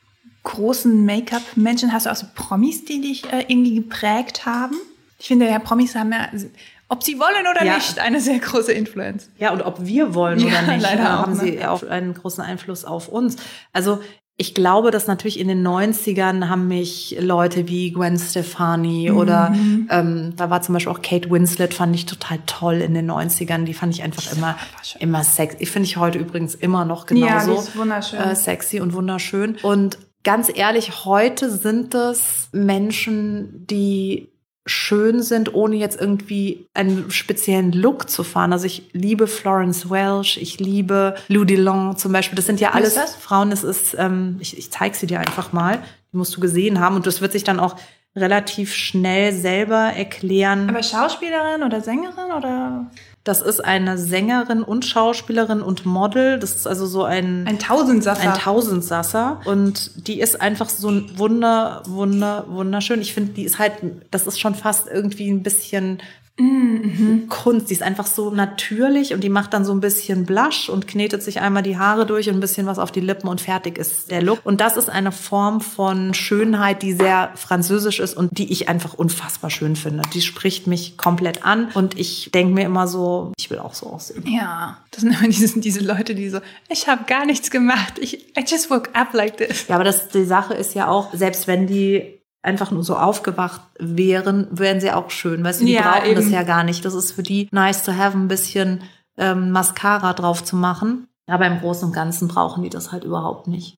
großen Make-up-Menschen, hast du auch so Promis, die dich äh, irgendwie geprägt haben? Ich finde, ja, Promis haben ja, ob sie wollen oder ja. nicht, eine sehr große Influence. Ja, und ob wir wollen ja, oder nicht, leider haben auch, sie ne? auch einen großen Einfluss auf uns. Also ich glaube, dass natürlich in den neunzigern haben mich Leute wie Gwen Stefani mhm. oder ähm, da war zum Beispiel auch Kate Winslet, fand ich total toll in den neunzigern. Die fand ich einfach immer, immer sexy. Ich finde ich heute übrigens immer noch genauso ja, die ist wunderschön. Äh, sexy und wunderschön. Und ganz ehrlich, heute sind es Menschen, die schön sind, ohne jetzt irgendwie einen speziellen Look zu fahren. Also ich liebe Florence Welch, ich liebe Lou Dillon zum Beispiel. Das sind ja alles das? Frauen. Das ist, ähm, ich, ich zeige sie dir einfach mal. Die musst du gesehen haben und das wird sich dann auch relativ schnell selber erklären. Aber Schauspielerin oder Sängerin oder? Das ist eine Sängerin und Schauspielerin und Model. Das ist also so ein... Ein Tausendsasser. Ein Tausendsasser. Und die ist einfach so ein wunder, wunder, wunderschön. Ich finde, die ist halt, das ist schon fast irgendwie ein bisschen... Mhm. Kunst, die ist einfach so natürlich und die macht dann so ein bisschen Blush und knetet sich einmal die Haare durch und ein bisschen was auf die Lippen und fertig ist der Look. Und das ist eine Form von Schönheit, die sehr französisch ist und die ich einfach unfassbar schön finde. Die spricht mich komplett an und ich denke mir immer so, ich will auch so aussehen. Ja, das sind immer diese, diese Leute, die so, ich habe gar nichts gemacht, ich I just woke up like this. Ja, aber das, die Sache ist ja auch, selbst wenn die einfach nur so aufgewacht wären, wären sie auch schön. Weißt du, die ja, brauchen eben. Das ja gar nicht. Das ist für die nice to have, ein bisschen ähm, Mascara drauf zu machen. Aber im Großen und Ganzen brauchen die das halt überhaupt nicht.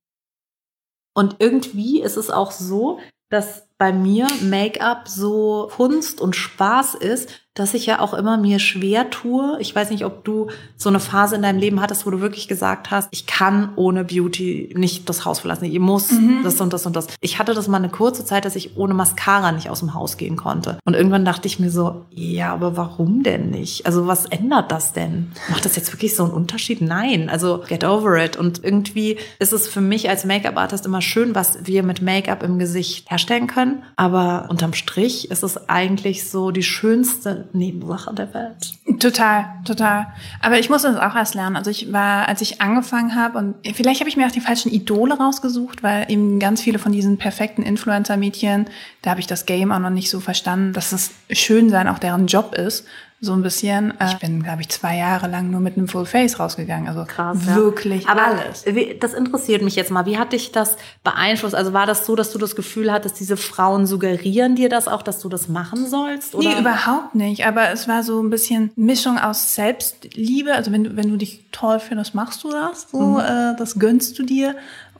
Und irgendwie ist es auch so, dass bei mir Make-up so Kunst und Spaß ist, dass ich ja auch immer mir schwer tue. Ich weiß nicht, ob du so eine Phase in deinem Leben hattest, wo du wirklich gesagt hast, ich kann ohne Beauty nicht das Haus verlassen. Ich muss mhm. das und das und das. Ich hatte das mal eine kurze Zeit, dass ich ohne Mascara nicht aus dem Haus gehen konnte. Und irgendwann dachte ich mir so, ja, aber warum denn nicht? Also was ändert das denn? Macht das jetzt wirklich so einen Unterschied? Nein, also get over it. Und irgendwie ist es für mich als Make-up-Artist immer schön, was wir mit Make-up im Gesicht herstellen können. Aber unterm Strich ist es eigentlich so die schönste Nebensache der Welt. Total, total. Aber ich musste das auch erst lernen. Also ich war, als ich angefangen habe, und vielleicht habe ich mir auch die falschen Idole rausgesucht, weil eben ganz viele von diesen perfekten Influencer-Mädchen, da habe ich das Game auch noch nicht so verstanden, dass es schön sein auch deren Job ist. so ein bisschen. Ich bin, glaube ich, zwei Jahre lang nur mit einem Full Face rausgegangen. Also krass, wirklich ja. Aber alles. Das interessiert mich jetzt mal. Wie hat dich das beeinflusst? Also war das so, dass du das Gefühl hattest, diese Frauen suggerieren dir das auch, dass du das machen sollst? Oder? Nee, überhaupt nicht. Aber es war so ein bisschen Mischung aus Selbstliebe. Also wenn du, wenn du dich toll findest, machst du das. So, mhm. äh, das gönnst du dir.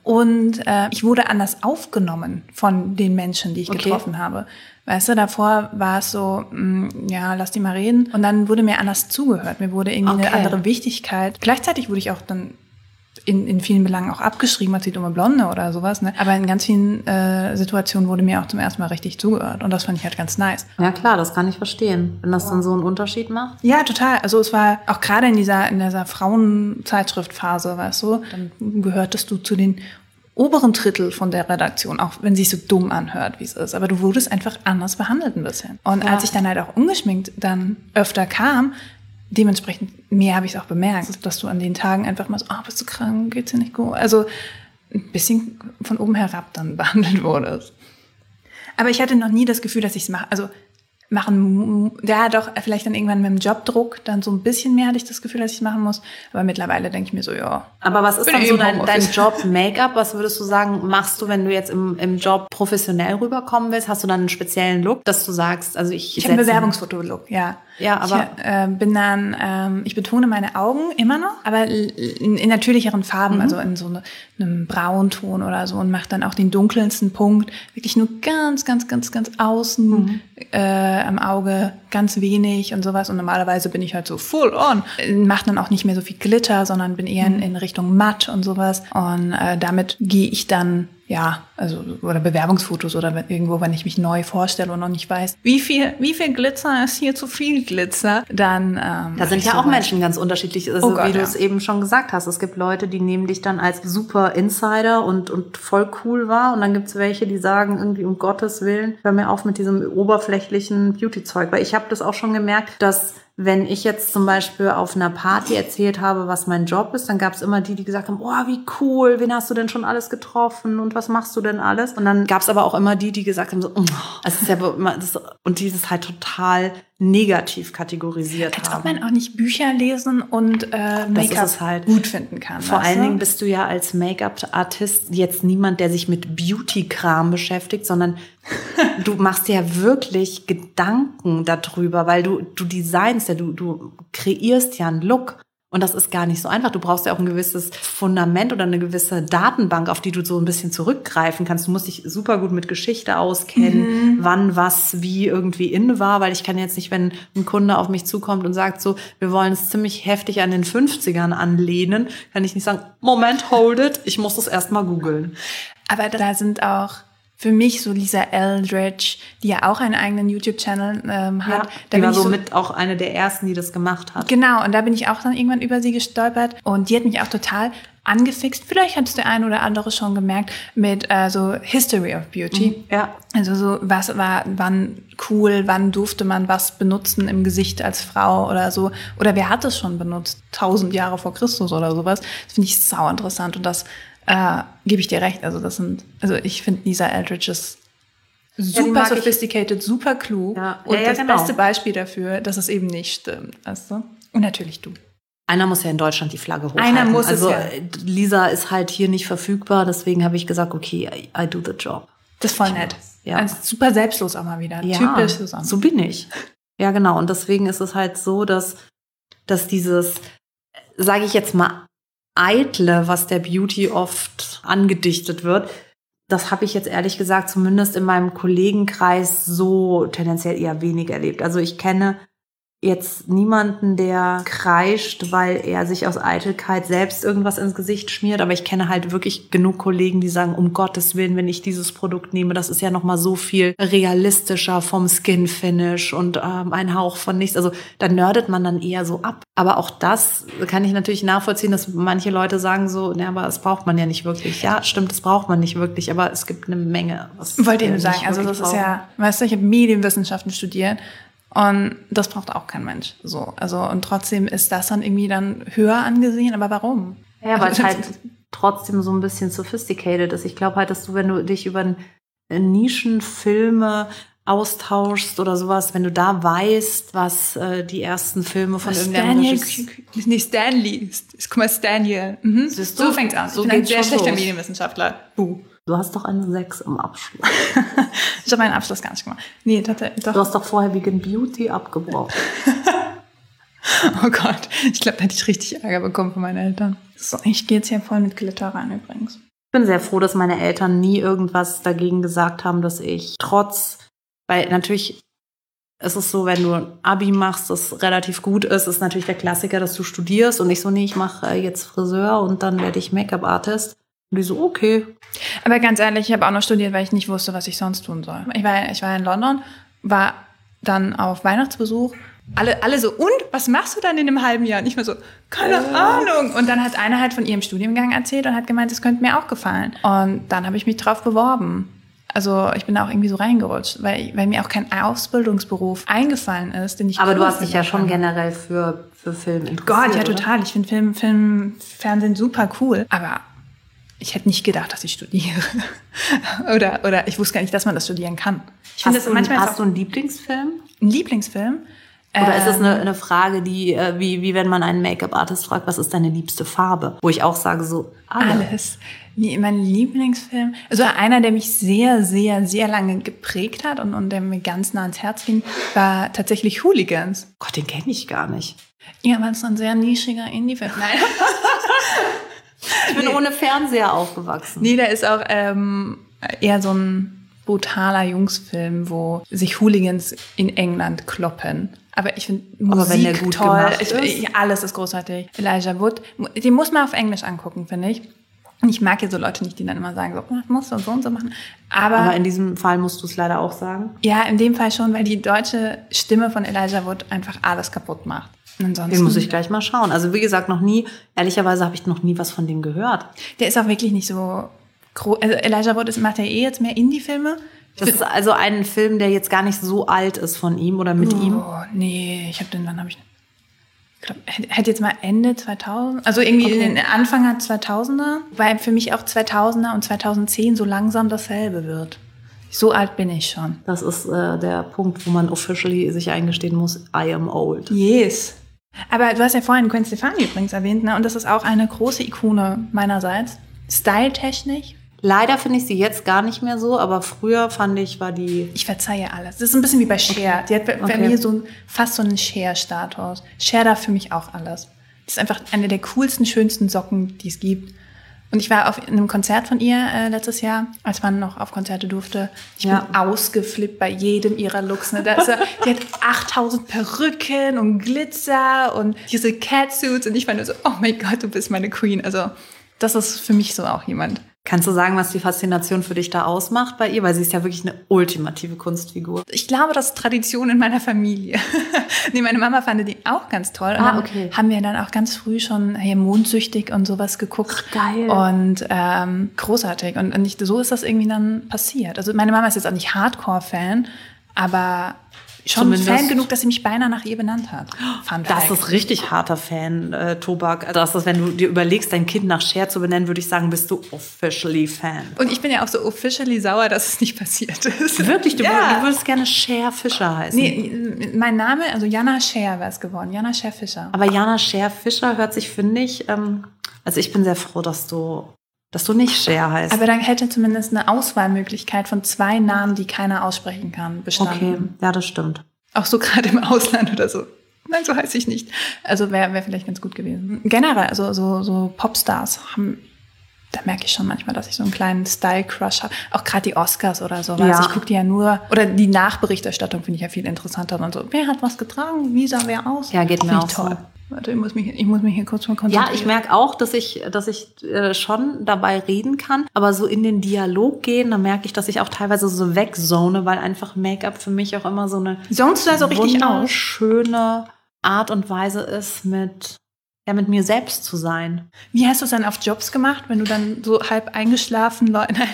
Und äh, ich wurde anders aufgenommen von den Menschen, die ich okay. getroffen habe. Weißt du, davor war es so, mh, ja, lass die mal reden. Und dann wurde mir anders zugehört. Mir wurde irgendwie okay. eine andere Wichtigkeit. Gleichzeitig wurde ich auch dann in, in vielen Belangen auch abgeschrieben als die dumme Blonde oder sowas. Ne? Aber in ganz vielen äh, Situationen wurde mir auch zum ersten Mal richtig zugehört. Und das fand ich halt ganz nice. Ja klar, das kann ich verstehen. Wenn das dann so einen Unterschied macht. Ja, total. Also es war auch gerade in dieser, in dieser Frauenzeitschriftphase, weißt du, dann gehörtest du zu den oberen Drittel von der Redaktion, auch wenn sie sich so dumm anhört, wie es ist. Aber du wurdest einfach anders behandelt ein bisschen. Und ja. als ich dann halt auch ungeschminkt dann öfter kam, dementsprechend mehr habe ich es auch bemerkt, dass du an den Tagen einfach mal so, ah, oh, bist du krank, geht's dir nicht gut? Also ein bisschen von oben herab dann behandelt wurdest. Aber ich hatte noch nie das Gefühl, dass ich es mache. Also machen, ja doch, vielleicht dann irgendwann mit dem Jobdruck, dann so ein bisschen mehr hatte ich das Gefühl, dass ich es machen muss. Aber mittlerweile denke ich mir so, ja. Aber was ist dann so dein, dein Job Make-up? Was würdest du sagen, machst du, wenn du jetzt im, im Job professionell rüberkommen willst? Hast du dann einen speziellen Look, dass du sagst, also ich... Ich habe einen Bewerbungsfoto-Look, ja. Ja, aber... Ich äh, bin dann, ähm, ich betone meine Augen immer noch, aber in, in natürlicheren Farben, mhm. also in so eine, einem Braunton oder so und mache dann auch den dunkelsten Punkt, wirklich nur ganz, ganz, ganz, ganz außen, mhm. äh, am Auge, ganz wenig und sowas. Und normalerweise bin ich halt so full on. Mache dann auch nicht mehr so viel Glitter, sondern bin eher in, in Richtung matt und sowas. Und äh, damit gehe ich dann, ja, also oder Bewerbungsfotos oder wenn, irgendwo, wenn ich mich neu vorstelle und noch nicht weiß, wie viel, wie viel Glitzer ist hier zu viel Glitzer, dann ähm, da sind ja auch Menschen ganz unterschiedlich, also oh Gott, wie du ja. es eben schon gesagt hast. Es gibt Leute, die nehmen dich dann als super Insider und und voll cool wahr und dann gibt's welche, die sagen irgendwie um Gottes Willen, hör mir auf mit diesem oberflächlichen Beauty-Zeug, weil ich habe das auch schon gemerkt, dass wenn ich jetzt zum Beispiel auf einer Party erzählt habe, was mein Job ist, dann gab es immer die, die gesagt haben, oh, wie cool, wen hast du denn schon alles getroffen und was machst du denn alles? Und dann gab es aber auch immer die, die gesagt haben, so, oh, es ist ja immer, das, und die das halt total negativ kategorisiert Als haben. ob man auch nicht Bücher lesen und äh, Make-up halt gut finden kann. Vor allen Dingen bist du ja als Make-up-Artist jetzt niemand, der sich mit Beauty-Kram beschäftigt, sondern du machst dir ja wirklich Gedanken darüber, weil du du designst ja, du du kreierst ja einen Look. Und das ist gar nicht so einfach. Du brauchst ja auch ein gewisses Fundament oder eine gewisse Datenbank, auf die du so ein bisschen zurückgreifen kannst. Du musst dich super gut mit Geschichte auskennen, mhm. wann was wie irgendwie in war. Weil ich kann jetzt nicht, wenn ein Kunde auf mich zukommt und sagt so, wir wollen es ziemlich heftig an den fünfzigern anlehnen, kann ich nicht sagen, Moment, hold it, ich muss das erst mal googeln. Aber da sind auch für mich so Lisa Eldridge, die ja auch einen eigenen YouTube-Channel ähm, hat. Ja, da die war so somit auch eine der ersten, die das gemacht hat. Genau, und da bin ich auch dann irgendwann über sie gestolpert. Und die hat mich auch total angefixt. Vielleicht hat es der eine oder andere schon gemerkt mit äh, so History of Beauty. Mhm, ja. Also so, was war wann cool, wann durfte man was benutzen im Gesicht als Frau oder so. Oder wer hat es schon benutzt? Tausend Jahre vor Christus oder sowas. Das finde ich sau interessant und das Äh, gebe ich dir recht. Also das sind, also ich finde Lisa Eldridge ist super ja, sophisticated, ich. super klug ja. und ja, ja, das genau. beste Beispiel dafür, dass es eben nicht stimmt. Weißt du? Und natürlich du. Einer muss ja in Deutschland die Flagge hochhalten. Einer muss also, es ja. Lisa ist halt hier nicht verfügbar, deswegen habe ich gesagt, okay, I, I do the job. Das ist voll nett. Ja. Also super selbstlos auch mal wieder. Ja, typisch Susanne. So bin ich. Ja, genau. Und deswegen ist es halt so, dass, dass dieses, sage ich jetzt mal, Eitle, was der Beauty oft angedichtet wird, das habe ich jetzt ehrlich gesagt zumindest in meinem Kollegenkreis so tendenziell eher wenig erlebt. Also ich kenne jetzt niemanden, der kreischt, weil er sich aus Eitelkeit selbst irgendwas ins Gesicht schmiert. Aber ich kenne halt wirklich genug Kollegen, die sagen, um Gottes Willen, wenn ich dieses Produkt nehme, das ist ja noch mal so viel realistischer vom Skin-Finish und ähm, ein Hauch von nichts. Also da nerdet man dann eher so ab. Aber auch das kann ich natürlich nachvollziehen, dass manche Leute sagen so, ne, aber das braucht man ja nicht wirklich. Ja, stimmt, das braucht man nicht wirklich, aber es gibt eine Menge. Was wollte ich nur sagen, also das ist ja, weißt du, ich habe Medienwissenschaften studiert. Und das braucht auch kein Mensch. So, also und trotzdem ist das dann irgendwie dann höher angesehen. Aber warum? Ja, weil es halt trotzdem so ein bisschen sophisticated ist. Ich glaube halt, dass du, wenn du dich über Nischenfilme austauschst oder sowas, wenn du da weißt, was äh, die ersten Filme von irgendeinem Regisseur... Nee, Stanley. Guck mal, Stanley. Mhm. So fängt's an. So ich bin ein sehr schlechter los. Medienwissenschaftler. Buh. Du hast doch eine sechs im Abschluss. Ich habe meinen Abschluss gar nicht gemacht. Nee, doch. Du hast doch vorher Vegan Beauty abgebrochen. Oh Gott, ich glaube, da hätte ich richtig Ärger bekommen von meinen Eltern. So, ich gehe jetzt hier voll mit Glitter rein übrigens. Ich bin sehr froh, dass meine Eltern nie irgendwas dagegen gesagt haben, dass ich trotz, weil natürlich ist es so, wenn du ein Abi machst, das relativ gut ist, ist natürlich der Klassiker, dass du studierst und ich so, nee, ich mache jetzt Friseur und dann werde ich Make-up-Artist. Und die so, okay. Aber ganz ehrlich, ich habe auch noch studiert, weil ich nicht wusste, was ich sonst tun soll. Ich war, ich war in London, war dann auf Weihnachtsbesuch. Alle, alle so, und, was machst du dann in einem halben Jahr? Und ich war so, keine äh. Ahnung. Und dann hat einer halt von ihrem Studiengang erzählt und hat gemeint, das könnte mir auch gefallen. Und dann habe ich mich drauf beworben. Also ich bin da auch irgendwie so reingerutscht, weil, weil mir auch kein Ausbildungsberuf eingefallen ist, den ich Aber cool du hast dich ja finde. schon generell für, für Film interessiert, Gott, ja oder? total. Ich finde Film, Film, Fernsehen super cool. Aber ich hätte nicht gedacht, dass ich studiere. oder, oder ich wusste gar nicht, dass man das studieren kann. Ich finde, Hast, das du, manchmal hast du einen Lieblingsfilm? ein Lieblingsfilm. Oder ist das Ähm, eine, eine Frage, die äh, wie, wie wenn man einen Make-up-Artist fragt, was ist deine liebste Farbe? Wo ich auch sage, so alle. Alles. Wie mein Lieblingsfilm. Also einer, der mich sehr, sehr, sehr lange geprägt hat und, und der mir ganz nah ans Herz ging, war tatsächlich Hooligans. Gott, den kenne ich gar nicht. Ja, weil es so ein sehr nischiger Indie-Film. Nein. Ich bin nee. ohne Fernseher aufgewachsen. Nee, der ist auch ähm, eher so ein brutaler Jungsfilm, wo sich Hooligans in England kloppen. Aber ich finde Musik wenn der gut toll. gemacht Ich, ist. ich, alles ist großartig. Elijah Wood, den muss man auf Englisch angucken, finde ich. Und ich mag ja so Leute nicht, die dann immer sagen, so, oh, musst du so und so machen. Aber, Aber in diesem Fall musst du es leider auch sagen. ja, in dem Fall schon, weil die deutsche Stimme von Elijah Wood einfach alles kaputt macht. Und ansonsten, Den muss ich gleich mal schauen. Also wie gesagt, noch nie, ehrlicherweise habe ich noch nie was von dem gehört. Der ist auch wirklich nicht so groß. Also Elijah Wood ist, macht ja eh jetzt mehr Indie-Filme. Das ist also ein Film, der jetzt gar nicht so alt ist von ihm oder mit oh, ihm. Oh, nee, ich habe den, wann habe ich, ich glaube, hätte jetzt mal Ende zweitausend, also irgendwie Okay. in den Anfang zweitausender, weil für mich auch zweitausender und zweitausendzehn so langsam dasselbe wird. So alt bin ich schon. Das ist äh, der Punkt, wo man officially sich eingestehen muss, I am old. Yes. Aber du hast ja vorhin Gwen Stefani übrigens erwähnt, ne? Und das ist auch eine große Ikone meinerseits. Styletechnisch. Leider finde ich sie jetzt gar nicht mehr so, aber früher fand ich, war die... Ich verzeihe alles. Das ist ein bisschen wie bei Cher. Die hat bei, bei Okay. mir so ein, fast so einen Cher-Status. Cher darf für mich auch alles. Die ist einfach eine der coolsten, schönsten Socken, die es gibt. Und ich war auf einem Konzert von ihr äh, letztes Jahr, als man noch auf Konzerte durfte. Ich Ja. bin ausgeflippt bei jedem ihrer Looks. Ne? Da ist, die hat achttausend Perücken und Glitzer und diese Catsuits. Und ich war nur so, oh mein Gott, du bist meine Queen. Also das ist für mich so auch jemand. Kannst du sagen, was die Faszination für dich da ausmacht bei ihr? Weil sie ist ja wirklich eine ultimative Kunstfigur. Ich glaube, das ist Tradition in meiner Familie. Nee, meine Mama fand die auch ganz toll. Und Ah, dann okay. haben wir dann auch ganz früh schon hier Mondsüchtig und sowas geguckt. Ach, geil. Und ähm, großartig. Und, und nicht, so ist das irgendwie dann passiert. Also meine Mama ist jetzt auch nicht Hardcore-Fan, aber schon Zumindest- Fan genug, dass sie mich beinahe nach ihr benannt hat. Fun Das Fact. ist richtig harter Fan-Tobak. Also das ist, wenn du dir überlegst, dein Kind nach Cher zu benennen, würde ich sagen, bist du officially Fan. Und ich bin ja auch so officially sauer, dass es nicht passiert ist. Wirklich? Du, Ja. du würdest gerne Cher Fischer heißen. Nee, mein Name, also Jana Scher wäre es geworden. Jana Scher Fischer. Aber Jana Cher Fischer hört sich, finde ich, ähm, also ich bin sehr froh, dass du, dass du nicht Cher heißt. Aber dann hätte zumindest eine Auswahlmöglichkeit von zwei Namen, die keiner aussprechen kann, bestanden. okay, ja, das stimmt. Auch so gerade im Ausland oder so. Nein, so heiße ich nicht. Also wäre wär vielleicht ganz gut gewesen. Generell, also so, so Popstars haben, da merke ich schon manchmal, dass ich so einen kleinen Style-Crush habe. Auch gerade die Oscars oder so. Ja. Ich gucke die ja nur, oder die Nachberichterstattung finde ich ja viel interessanter. Und so, wer hat was getragen? Wie sah wer aus? Ja, geht mir Finde auch ich toll. so. Warte, ich muss mich, ich muss mich hier kurz mal konzentrieren. Ja, ich merke auch, dass ich, dass ich äh, schon dabei reden kann, aber so in den Dialog gehen, da merke ich, dass ich auch teilweise so wegzone, weil einfach Make-up für mich auch immer so eine Sonst da so richtig aus. wunderschöne Art und Weise ist, mit, ja, mit mir selbst zu sein. Wie hast du es dann auf Jobs gemacht, wenn du dann so halb eingeschlafen, Leute? Nein.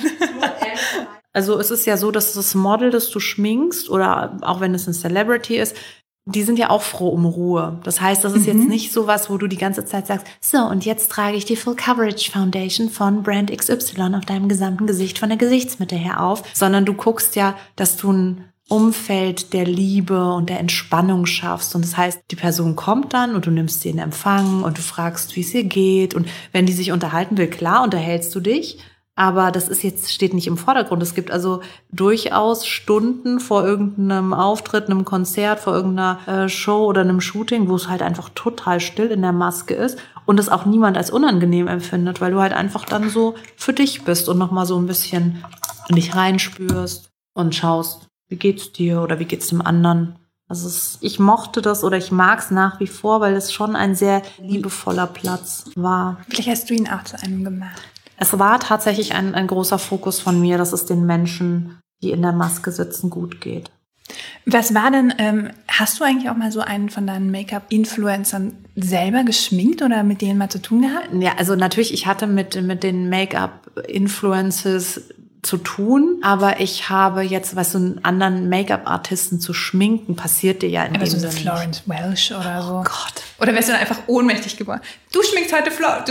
Also es ist ja so, dass das Model, das du schminkst, oder auch wenn es ein Celebrity ist, die sind ja auch froh um Ruhe. Das heißt, das ist Mhm. jetzt nicht so was, wo du die ganze Zeit sagst, so, und jetzt trage ich die Full Coverage Foundation von Brand X Y auf deinem gesamten Gesicht von der Gesichtsmitte her auf, sondern du guckst ja, dass du ein Umfeld der Liebe und der Entspannung schaffst. Und das heißt, die Person kommt dann und du nimmst sie in Empfang und du fragst, wie es ihr geht. Und wenn die sich unterhalten will, klar, unterhältst du dich. Aber das ist jetzt, steht nicht im Vordergrund. Es gibt also durchaus Stunden vor irgendeinem Auftritt, einem Konzert, vor irgendeiner äh, Show oder einem Shooting, wo es halt einfach total still in der Maske ist und es auch niemand als unangenehm empfindet, weil du halt einfach dann so für dich bist und nochmal so ein bisschen in dich reinspürst und schaust, wie geht's dir oder wie geht's dem anderen. Also es, ich mochte das oder ich mag es nach wie vor, weil es schon ein sehr liebevoller Platz war. Vielleicht hast du ihn auch zu einem gemacht. Es war tatsächlich ein, ein großer Fokus von mir, dass es den Menschen, die in der Maske sitzen, gut geht. Was war denn, ähm, hast du eigentlich auch mal so einen von deinen Make-up-Influencern selber geschminkt oder mit denen mal zu tun gehabt? Ja, also natürlich, ich hatte mit, mit den Make-up-Influencers zu tun, aber ich habe jetzt, weißt du, einen anderen Make-up-Artisten zu schminken, passiert dir ja in aber dem so Sinne Florence Welch oder so. Oh Gott. Oder wärst du dann einfach ohnmächtig geworden? Du schminkst heute Florence.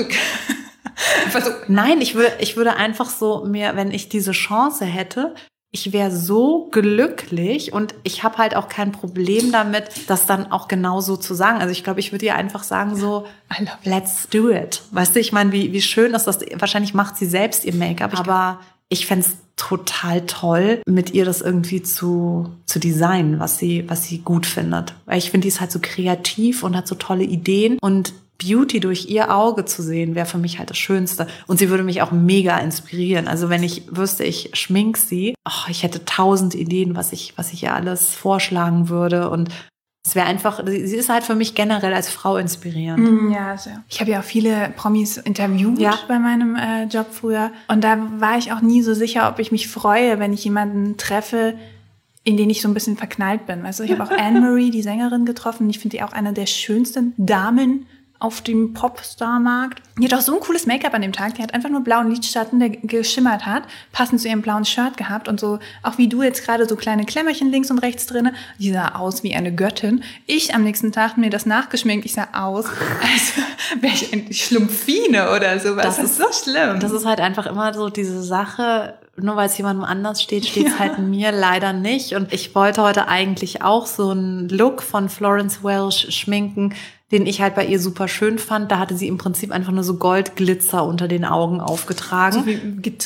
So. Nein, ich würde, ich würde einfach so mir, wenn ich diese Chance hätte, ich wäre so glücklich und ich habe halt auch kein Problem damit, das dann auch genau so zu sagen. Also ich glaube, ich würde ihr einfach sagen so, let's do it. Weißt du, ich meine, wie, wie schön ist das? Wahrscheinlich macht sie selbst ihr Make-up, aber ich fände es total toll, mit ihr das irgendwie zu, zu designen, was sie, was sie gut findet. Weil ich finde, die ist halt so kreativ und hat so tolle Ideen und Beauty durch ihr Auge zu sehen, wäre für mich halt das Schönste. Und sie würde mich auch mega inspirieren. Also wenn ich wüsste, ich schmink sie, oh, ich hätte tausend Ideen, was ich, was ich ihr alles vorschlagen würde. Und es wäre einfach, sie ist halt für mich generell als Frau inspirierend. Ja, sehr. Ich habe ja auch viele Promis interviewt ja. bei meinem äh, Job früher. Und da war ich auch nie so sicher, ob ich mich freue, wenn ich jemanden treffe, in den ich so ein bisschen verknallt bin. Also ich habe auch Anne-Marie, die Sängerin, getroffen. Ich finde die auch eine der schönsten Damen auf dem Popstar-Markt. Die hat auch so ein cooles Make-up an dem Tag. Die hat einfach nur blauen Lidschatten, der geschimmert hat, passend zu ihrem blauen Shirt gehabt und so, auch wie du jetzt gerade, so kleine Klemmerchen links und rechts drin. Die sah aus wie eine Göttin. Ich am nächsten Tag mir das nachgeschminkt. Ich sah aus, als wäre ich eine Schlumpfine oder sowas. Das, das ist so schlimm. Das ist halt einfach immer so diese Sache, nur weil es jemandem anders steht, steht es ja. halt mir leider nicht. Und ich wollte heute eigentlich auch so einen Look von Florence Welch schminken, den ich halt bei ihr super schön fand. Da hatte sie im Prinzip einfach nur so Goldglitzer unter den Augen aufgetragen. So wie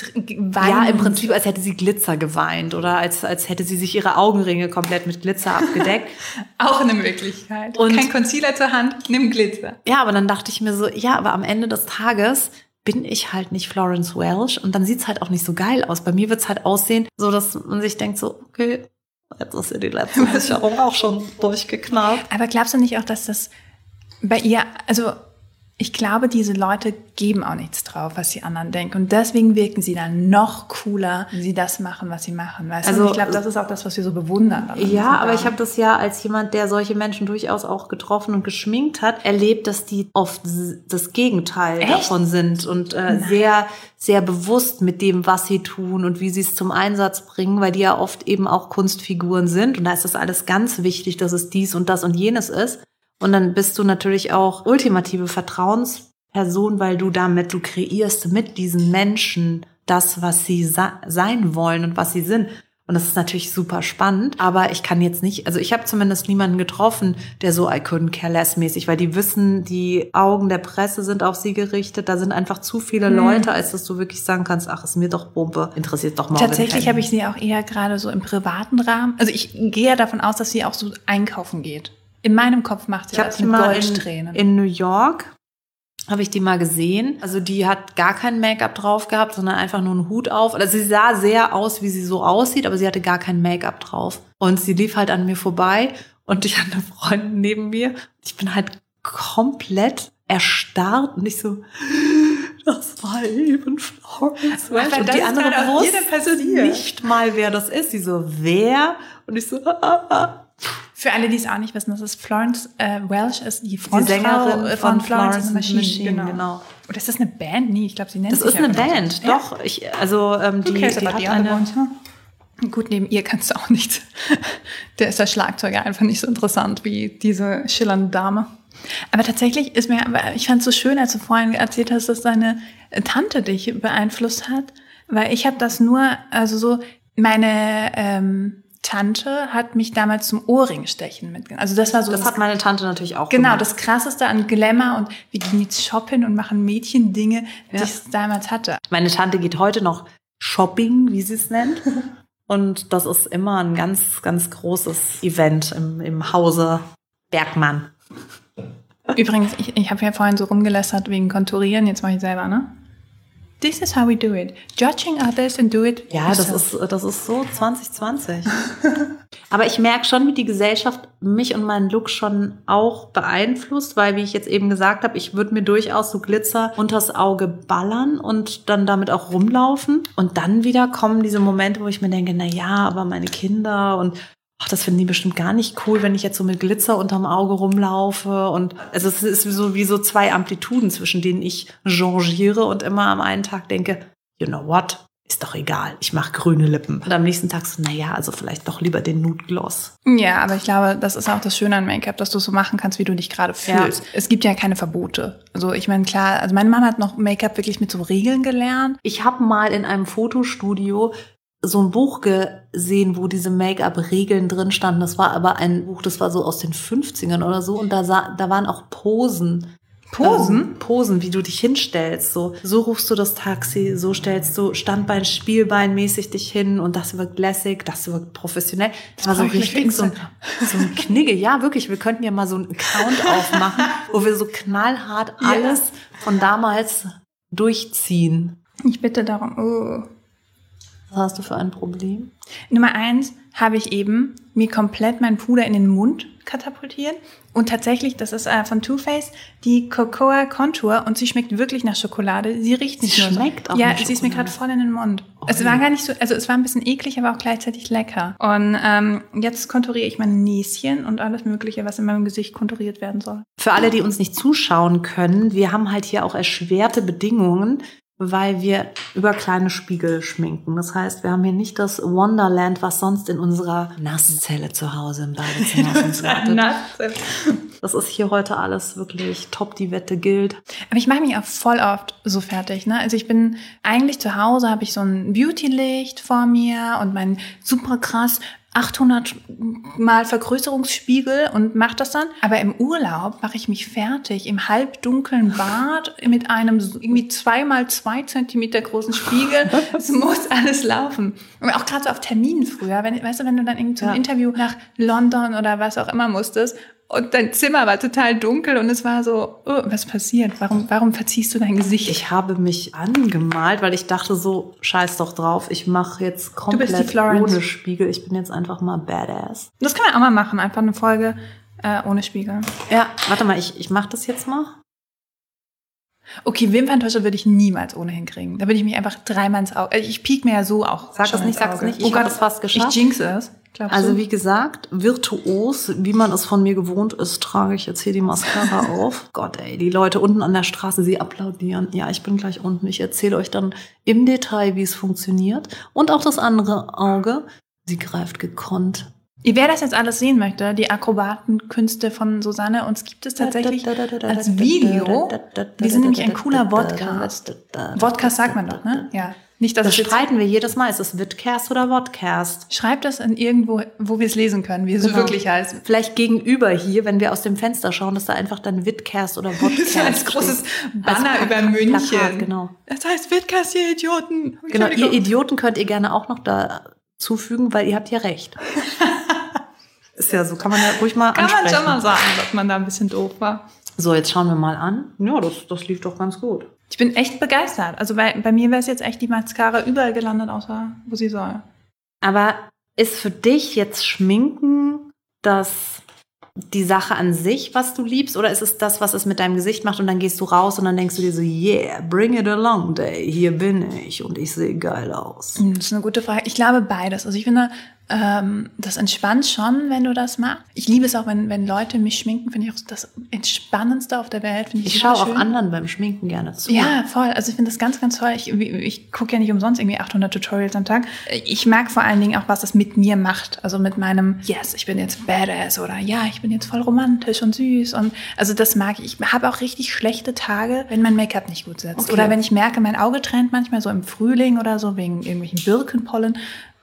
ja, im Prinzip, als hätte sie Glitzer geweint oder als, als hätte sie sich ihre Augenringe komplett mit Glitzer abgedeckt. Auch eine Möglichkeit. Und kein Concealer zur Hand, nimm Glitzer. Ja, aber dann dachte ich mir so, ja, aber am Ende des Tages bin ich halt nicht Florence Welch und dann sieht's halt auch nicht so geil aus. Bei mir wird's halt aussehen, so dass man sich denkt so, okay, jetzt ist ja die letzte Sicherung auch schon durchgeknallt. Aber glaubst du nicht auch, dass das bei ihr, also ich glaube, diese Leute geben auch nichts drauf, was die anderen denken. Und deswegen wirken sie dann noch cooler, wenn sie das machen, was sie machen. Weißt also, du? Und ich glaube, das ist auch das, was wir so bewundern. Ja, aber ich habe das ja als jemand, der solche Menschen durchaus auch getroffen und geschminkt hat, erlebt, dass die oft das Gegenteil Echt? davon sind und äh, sehr, sehr bewusst mit dem, was sie tun und wie sie es zum Einsatz bringen, weil die ja oft eben auch Kunstfiguren sind. Und da ist das alles ganz wichtig, dass es dies und das und jenes ist. Und dann bist du natürlich auch ultimative Vertrauensperson, weil du damit, du kreierst mit diesen Menschen das, was sie sa- sein wollen und was sie sind. Und das ist natürlich super spannend. Aber ich kann jetzt nicht, also ich habe zumindest niemanden getroffen, der so I couldn't care less mäßig, weil die wissen, die Augen der Presse sind auf sie gerichtet. Da sind einfach zu viele Leute, als dass du wirklich sagen kannst, ach, ist mir doch Bumpe, interessiert doch mal. Tatsächlich habe ich sie auch eher gerade so im privaten Rahmen. Also ich gehe ja davon aus, dass sie auch so einkaufen geht. In meinem Kopf macht sie ich das mit Goldsträhnen. In, in New York habe ich die mal gesehen. Also die hat gar kein Make-up drauf gehabt, sondern einfach nur einen Hut auf. Also sie sah sehr aus, wie sie so aussieht, aber sie hatte gar kein Make-up drauf. Und sie lief halt an mir vorbei und ich hatte eine Freundin neben mir. Ich bin halt komplett erstarrt und ich so, das war eben Florence Welch. Und die andere wusste nicht mal, wer das ist. Sie so, wer? Und ich so, ah, ah. Für alle, die es auch nicht wissen, das ist Florence äh, Welch, ist die Frontfrau von, von Florence and the Machine. Machine genau. genau. Oder ist das eine Band? Nee, ich glaube, sie nennt das sich Das ist eine Band, ja? Doch. Ich, also ähm, die, okay, die hat eine... Gut, neben ihr kannst du auch nicht. Der ist der Schlagzeuger einfach nicht so interessant wie diese schillernde Dame. Aber tatsächlich ist mir, ich fand es so schön, als du vorhin erzählt hast, dass deine Tante dich beeinflusst hat, weil ich habe das nur, also so meine... Ähm, Tante hat mich damals zum Ohrringstechen mitgenommen. Also das war so. Das, das hat meine Tante natürlich auch Genau, gemacht. Das Krasseste an Glamour und wir gehen jetzt shoppen und machen Mädchendinge, die Ja. ich damals hatte. Meine Tante geht heute noch shopping, wie sie es nennt. Und das ist immer ein ganz, ganz großes Event im, im Hause Bergmann. Übrigens, ich, ich habe ja vorhin so rumgelästert wegen Konturieren, jetzt mache ich selber, ne? This is how we do it. Judging others and do it. Ja, das ist, das ist so zwanzig zwanzig. Aber ich merke schon, wie die Gesellschaft mich und meinen Look schon auch beeinflusst, weil, wie ich jetzt eben gesagt habe, ich würde mir durchaus so Glitzer unters Auge ballern und dann damit auch rumlaufen. Und dann wieder kommen diese Momente, wo ich mir denke, na ja, aber meine Kinder und ach, das finden die bestimmt gar nicht cool, wenn ich jetzt so mit Glitzer unterm Auge rumlaufe. Und also es ist so wie so zwei Amplituden, zwischen denen ich changiere und immer am einen Tag denke, you know what, ist doch egal, ich mache grüne Lippen. Und am nächsten Tag so, naja, also vielleicht doch lieber den Nude Gloss. Ja, aber ich glaube, das ist auch das Schöne an Make-up, dass du es so machen kannst, wie du dich gerade fühlst. Ja. Es gibt ja keine Verbote. Also ich meine, klar, also meine Mama hat noch Make-up wirklich mit so Regeln gelernt. Ich habe mal in einem Fotostudio so ein Buch gesehen, wo diese Make-up-Regeln drin standen. Das war aber ein Buch, das war so aus den fünfzigern oder so. Und da, sah, da waren auch Posen. Posen? Ähm, Posen, wie du dich hinstellst. So, so rufst du das Taxi, so stellst du Standbein, Spielbein mäßig dich hin und das wirkt lässig, das wirkt professionell. Das, das war so richtig so ein, so ein Knigge. Ja, wirklich, wir könnten ja mal so einen Account aufmachen, wo wir so knallhart alles ja. von damals durchziehen. Ich bitte darum. Oh. Was hast du für ein Problem? Nummer eins habe ich eben mir komplett meinen Puder in den Mund katapultiert. Und tatsächlich, das ist äh, von Too Faced, die Cocoa Contour. Und sie schmeckt wirklich nach Schokolade. Sie riecht nicht sie nur schmeckt so. auch Ja, nach sie ist mir gerade voll in den Mund. Oh, es war gar nicht so, also es war ein bisschen eklig, aber auch gleichzeitig lecker. Und ähm, jetzt konturiere ich mein Näschen und alles Mögliche, was in meinem Gesicht konturiert werden soll. Für alle, die uns nicht zuschauen können, wir haben halt hier auch erschwerte Bedingungen, weil wir über kleine Spiegel schminken. Das heißt, wir haben hier nicht das Wonderland, was sonst in unserer Nasszelle zu Hause im Badezimmer auf uns wartet. Das ist hier heute alles wirklich top, die Wette gilt. Aber ich mache mich auch voll oft so fertig, ne? Also ich bin eigentlich zu Hause, habe ich so ein Beauty-Licht vor mir und mein super krass achthundert mal Vergrößerungsspiegel und mache das dann. Aber im Urlaub mache ich mich fertig im halbdunklen Bad mit einem irgendwie zwei mal zwei Zentimeter großen Spiegel. Es muss alles laufen. Und auch gerade so auf Terminen früher, wenn, weißt du, wenn du dann irgendwie zum ja. Interview nach London oder was auch immer musstest und dein Zimmer war total dunkel und es war so, oh, was passiert? Warum, warum verziehst du dein Gesicht? Ich habe mich angemalt, weil ich dachte so, scheiß doch drauf, ich mache jetzt komplett ohne Spiegel. Ich bin jetzt einfach mal badass. Das kann man auch mal machen, einfach eine Folge äh, ohne Spiegel. Ja, warte mal, ich, ich mache das jetzt mal. Okay, Wimperntusche würde ich niemals ohne hinkriegen. Da würde ich mich einfach dreimal ins Auge. Ich piek mir ja so auch. Sag das nicht, sag das nicht. Ich oh habe es fast geschafft. Ich jinx es. Glaubst also du? Wie gesagt, virtuos, wie man es von mir gewohnt ist, trage ich jetzt hier die Mascara auf. Gott ey, die Leute unten an der Straße, sie applaudieren. Ja, ich bin gleich unten. Ich erzähle euch dann im Detail, wie es funktioniert. Und auch das andere Auge, sie greift gekonnt. Wer das jetzt alles sehen möchte, die Akrobatenkünste von Susanne, uns gibt es tatsächlich als Video. Wir sind nämlich ein cooler Podcast. Podcast sagt man doch, ne? Ja. Nicht, dass das streiten wir jedes Mal. Ist es Vidcast oder Vodcast? Schreibt das in irgendwo, wo wir es lesen können, wie es genau. wirklich heißt. Vielleicht gegenüber hier, wenn wir aus dem Fenster schauen, dass da einfach dann Vidcast oder Vodcast das ist ein großes Banner als über München. Plakat, genau. Das heißt Vidcast, ihr Idioten. Genau, ihr Idioten könnt ihr gerne auch noch da zufügen, weil ihr habt ja recht. Ist ja so, kann man ja ruhig mal kann ansprechen. Kann man schon mal sagen, dass man da ein bisschen doof war. So, jetzt schauen wir mal an. Ja, das, das lief doch ganz gut. Ich bin echt begeistert. Also bei, bei mir wäre es jetzt echt die Mascara überall gelandet, außer wo sie soll. Aber ist für dich jetzt Schminken das die Sache an sich, was du liebst? Oder ist es das, was es mit deinem Gesicht macht und dann gehst du raus und dann denkst du dir so, yeah, bring it along day, hier bin ich und ich sehe geil aus? Das ist eine gute Frage. Ich glaube beides. Also ich finde, ähm, das entspannt schon, wenn du das machst. Ich liebe es auch, wenn, wenn Leute mich schminken, finde ich auch das Entspannendste auf der Welt. Finde ich ich schaue auch anderen beim Schminken gerne zu. Ja, voll. Also ich finde das ganz, ganz toll. Ich, ich gucke ja nicht umsonst irgendwie achthundert Tutorials am Tag. Ich mag vor allen Dingen auch, was das mit mir macht. Also mit meinem, yes, ich bin jetzt badass oder ja, ich bin jetzt voll romantisch und süß. Und also das mag ich. Ich habe auch richtig schlechte Tage, wenn mein Make-up nicht gut sitzt. Okay. Oder wenn ich merke, mein Auge trennt manchmal so im Frühling oder so wegen irgendwelchen Birkenpollen.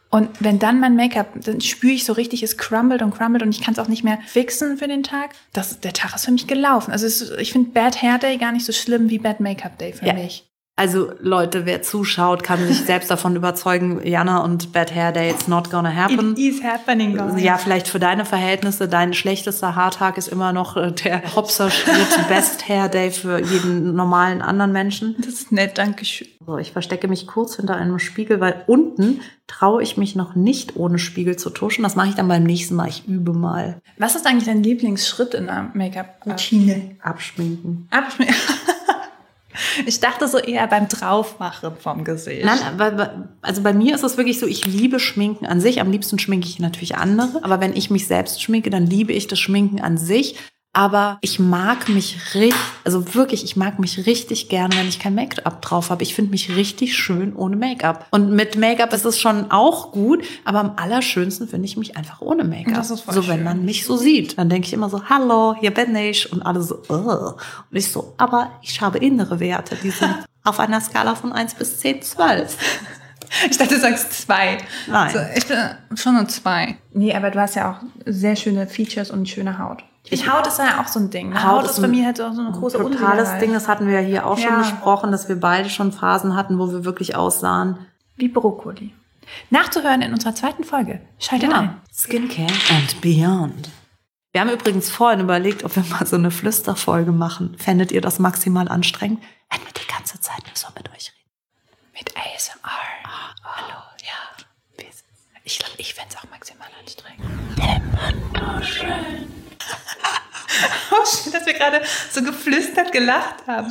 Und wenn dann mein Make-up, dann spüre ich so richtig, es crumbelt und crumbelt und ich kann es auch nicht mehr fixen für den Tag. Das, der Tag ist für mich gelaufen. Also es, ich finde Bad Hair Day gar nicht so schlimm wie Bad Make-up Day für ja. mich. Also Leute, wer zuschaut, kann sich selbst davon überzeugen, Jana und Bad Hair Day, it's not gonna happen. It is happening, guys. Ja, vielleicht für deine Verhältnisse, dein schlechtester Haartag ist immer noch der Hopser-Schritt Best Hair Day für jeden normalen anderen Menschen. Das ist nett, danke schön. So, ich verstecke mich kurz hinter einem Spiegel, weil unten traue ich mich noch nicht ohne Spiegel zu tuschen. Das mache ich dann beim nächsten Mal. Ich übe mal. Was ist eigentlich dein Lieblingsschritt in der Make-up-Routine? Abschminken. Abschminken. Ich dachte so eher beim Draufmachen vom Gesicht. Nein, aber, also bei mir ist es wirklich so, ich liebe Schminken an sich. Am liebsten schminke ich natürlich andere. Aber wenn ich mich selbst schminke, dann liebe ich das Schminken an sich. Aber ich mag mich richtig, also wirklich, ich mag mich richtig gerne, wenn ich kein Make-up drauf habe. Ich finde mich richtig schön ohne Make-up. Und mit Make-up ist es schon auch gut, aber am allerschönsten finde ich mich einfach ohne Make-up. Das ist voll so, wenn schön. man mich so sieht, dann denke ich immer so, hallo, hier bin ich. Und alle so, Ugh. Und ich so, aber ich habe innere Werte, die sind auf einer Skala von eins bis zehn, zwölf. Ich dachte, du sagst zwei. Nein. So, ich bin schon nur zwei. Nee, aber du hast ja auch sehr schöne Features und schöne Haut. Ich Haut ist ja auch so ein Ding. Haut, Haut ist bei mir halt so eine große totales Unsicherheit. Ding, das hatten wir ja hier auch schon Ja. besprochen, dass wir beide schon Phasen hatten, wo wir wirklich aussahen. Wie Brokkoli. Nachzuhören in unserer zweiten Folge. Schaltet Ja, ein. Skincare and Beyond. Wir haben übrigens vorhin überlegt, ob wir mal so eine Flüsterfolge machen. Fändet ihr das maximal anstrengend, wenn wir die ganze Zeit nur so mit euch reden? Mit A S M R. Oh, hallo, ja. Ich glaube, ich fände es auch maximal anstrengend. Wunderschön. Oh, schön, dass wir gerade so geflüstert gelacht haben.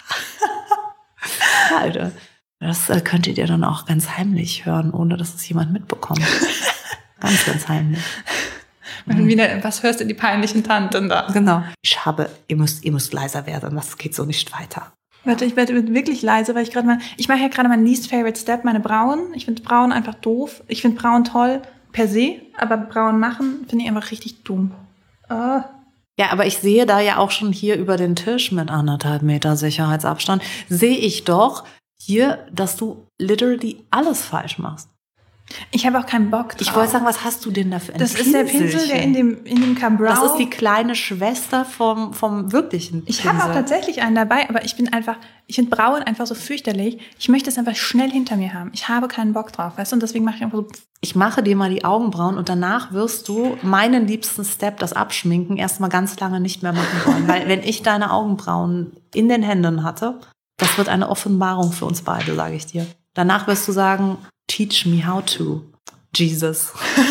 Alter, das äh, könntet ihr dann auch ganz heimlich hören, ohne dass es jemand mitbekommt. Ganz, ganz heimlich. Wenn du wieder was hörst in die peinlichen Tanten da. Genau. Ich habe, ihr müsst, ihr müsst leiser werden, das geht so nicht weiter. Warte, ich werde wirklich leise, weil ich gerade mal, ich mache ja gerade meinen least favorite step, meine Brauen. Ich finde Brauen einfach doof. Ich finde Brauen toll per se, aber Brauen machen finde ich einfach richtig dumm. Oh. Ja, aber ich sehe da ja auch schon hier über den Tisch mit anderthalb Meter Sicherheitsabstand, sehe ich doch hier, dass du literally alles falsch machst. Ich habe auch keinen Bock drauf. Ich wollte sagen, was hast du denn da für ein Das ist der Pinsel, der in dem, in dem Cabral. Das ist die kleine Schwester vom, vom wirklichen Ich Pinsel. habe auch tatsächlich einen dabei, aber ich bin einfach, ich finde Brauen einfach so fürchterlich. Ich möchte es einfach schnell hinter mir haben. Ich habe keinen Bock drauf, weißt du? Und deswegen mache ich einfach so. Ich mache dir mal die Augenbrauen und danach wirst du meinen liebsten Step, das Abschminken, erstmal ganz lange nicht mehr machen wollen. Weil wenn ich deine Augenbrauen in den Händen hatte, das wird eine Offenbarung für uns beide, sage ich dir. Danach wirst du sagen, teach me how to, Jesus.